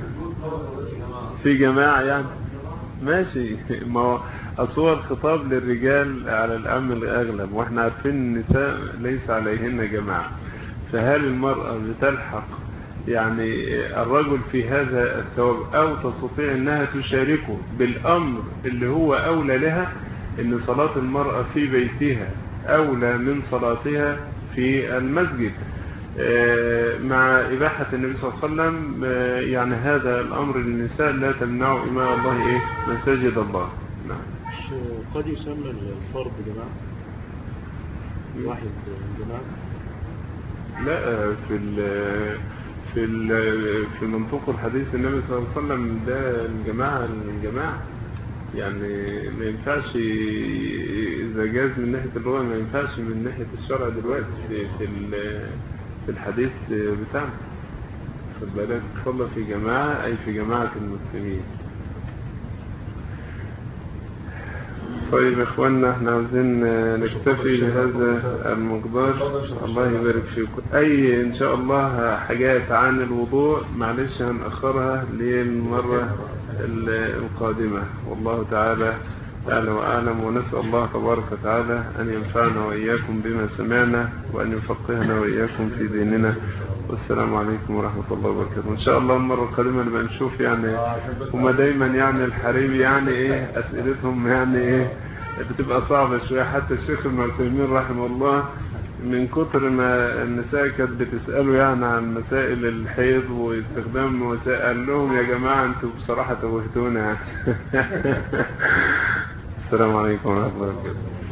في جماعة يعني ماشي، ما هو أصور خطاب للرجال على الأمر الأغلب واحنا عارفين النساء ليس عليهن جماعة. فهل المرأة بتلحق يعني الرجل في هذا الثواب، أو تستطيع أنها تشاركه بالأمر اللي هو أولى لها، أن صلاة المرأة في بيتها أولى من صلاتها في المسجد، مع إباحة النبي صلى الله عليه وسلم يعني هذا الأمر للنساء لا تمنعوا إماء الله إيه مساجد الله. نعم. قد يسمى الفرض جماعة واحد جماعة؟ لا، في ال في ال في منطوق الحديث النبي صلى الله عليه وسلم ده الجماعة الجماعة يعني ما ينفعش إذا جاز من ناحية اللغة، ما ينفعش من ناحية الشرع دلوقتي في في, في الحديث بتاعنا. خد بالك، صلى في جماعة أي في جماعة المسلمين. طيب يا اخوانا، احنا عاوزين نكتفي بهذا المقدار. الله يبارك فيكم. اي ان شاء الله حاجات عن الوضوء معلش هنأخرها للمرة القادمة، والله تعالى أعلم وأعلم. ونسأل الله تبارك وتعالى أن ينفعنا وإياكم بما سمعنا، وأن يفقهنا وإياكم في ديننا. والسلام عليكم ورحمة الله وبركاته. إن شاء الله المرة القادمة نبقى نشوف يعني هما دايما يعني الحريم يعني إيه أسئلتهم يعني إيه بتبقى صعبة شوية. حتى الشيخ ابن عثيمين رحمه الله من كتر ما النساء كانت بتسأله يعني عن مسائل الحيض واستخدام وسائل، قال لهم يا جماعة انتوا بصراحة توهتونا يعني. السلام عليكم ورحمة الله وبركاته.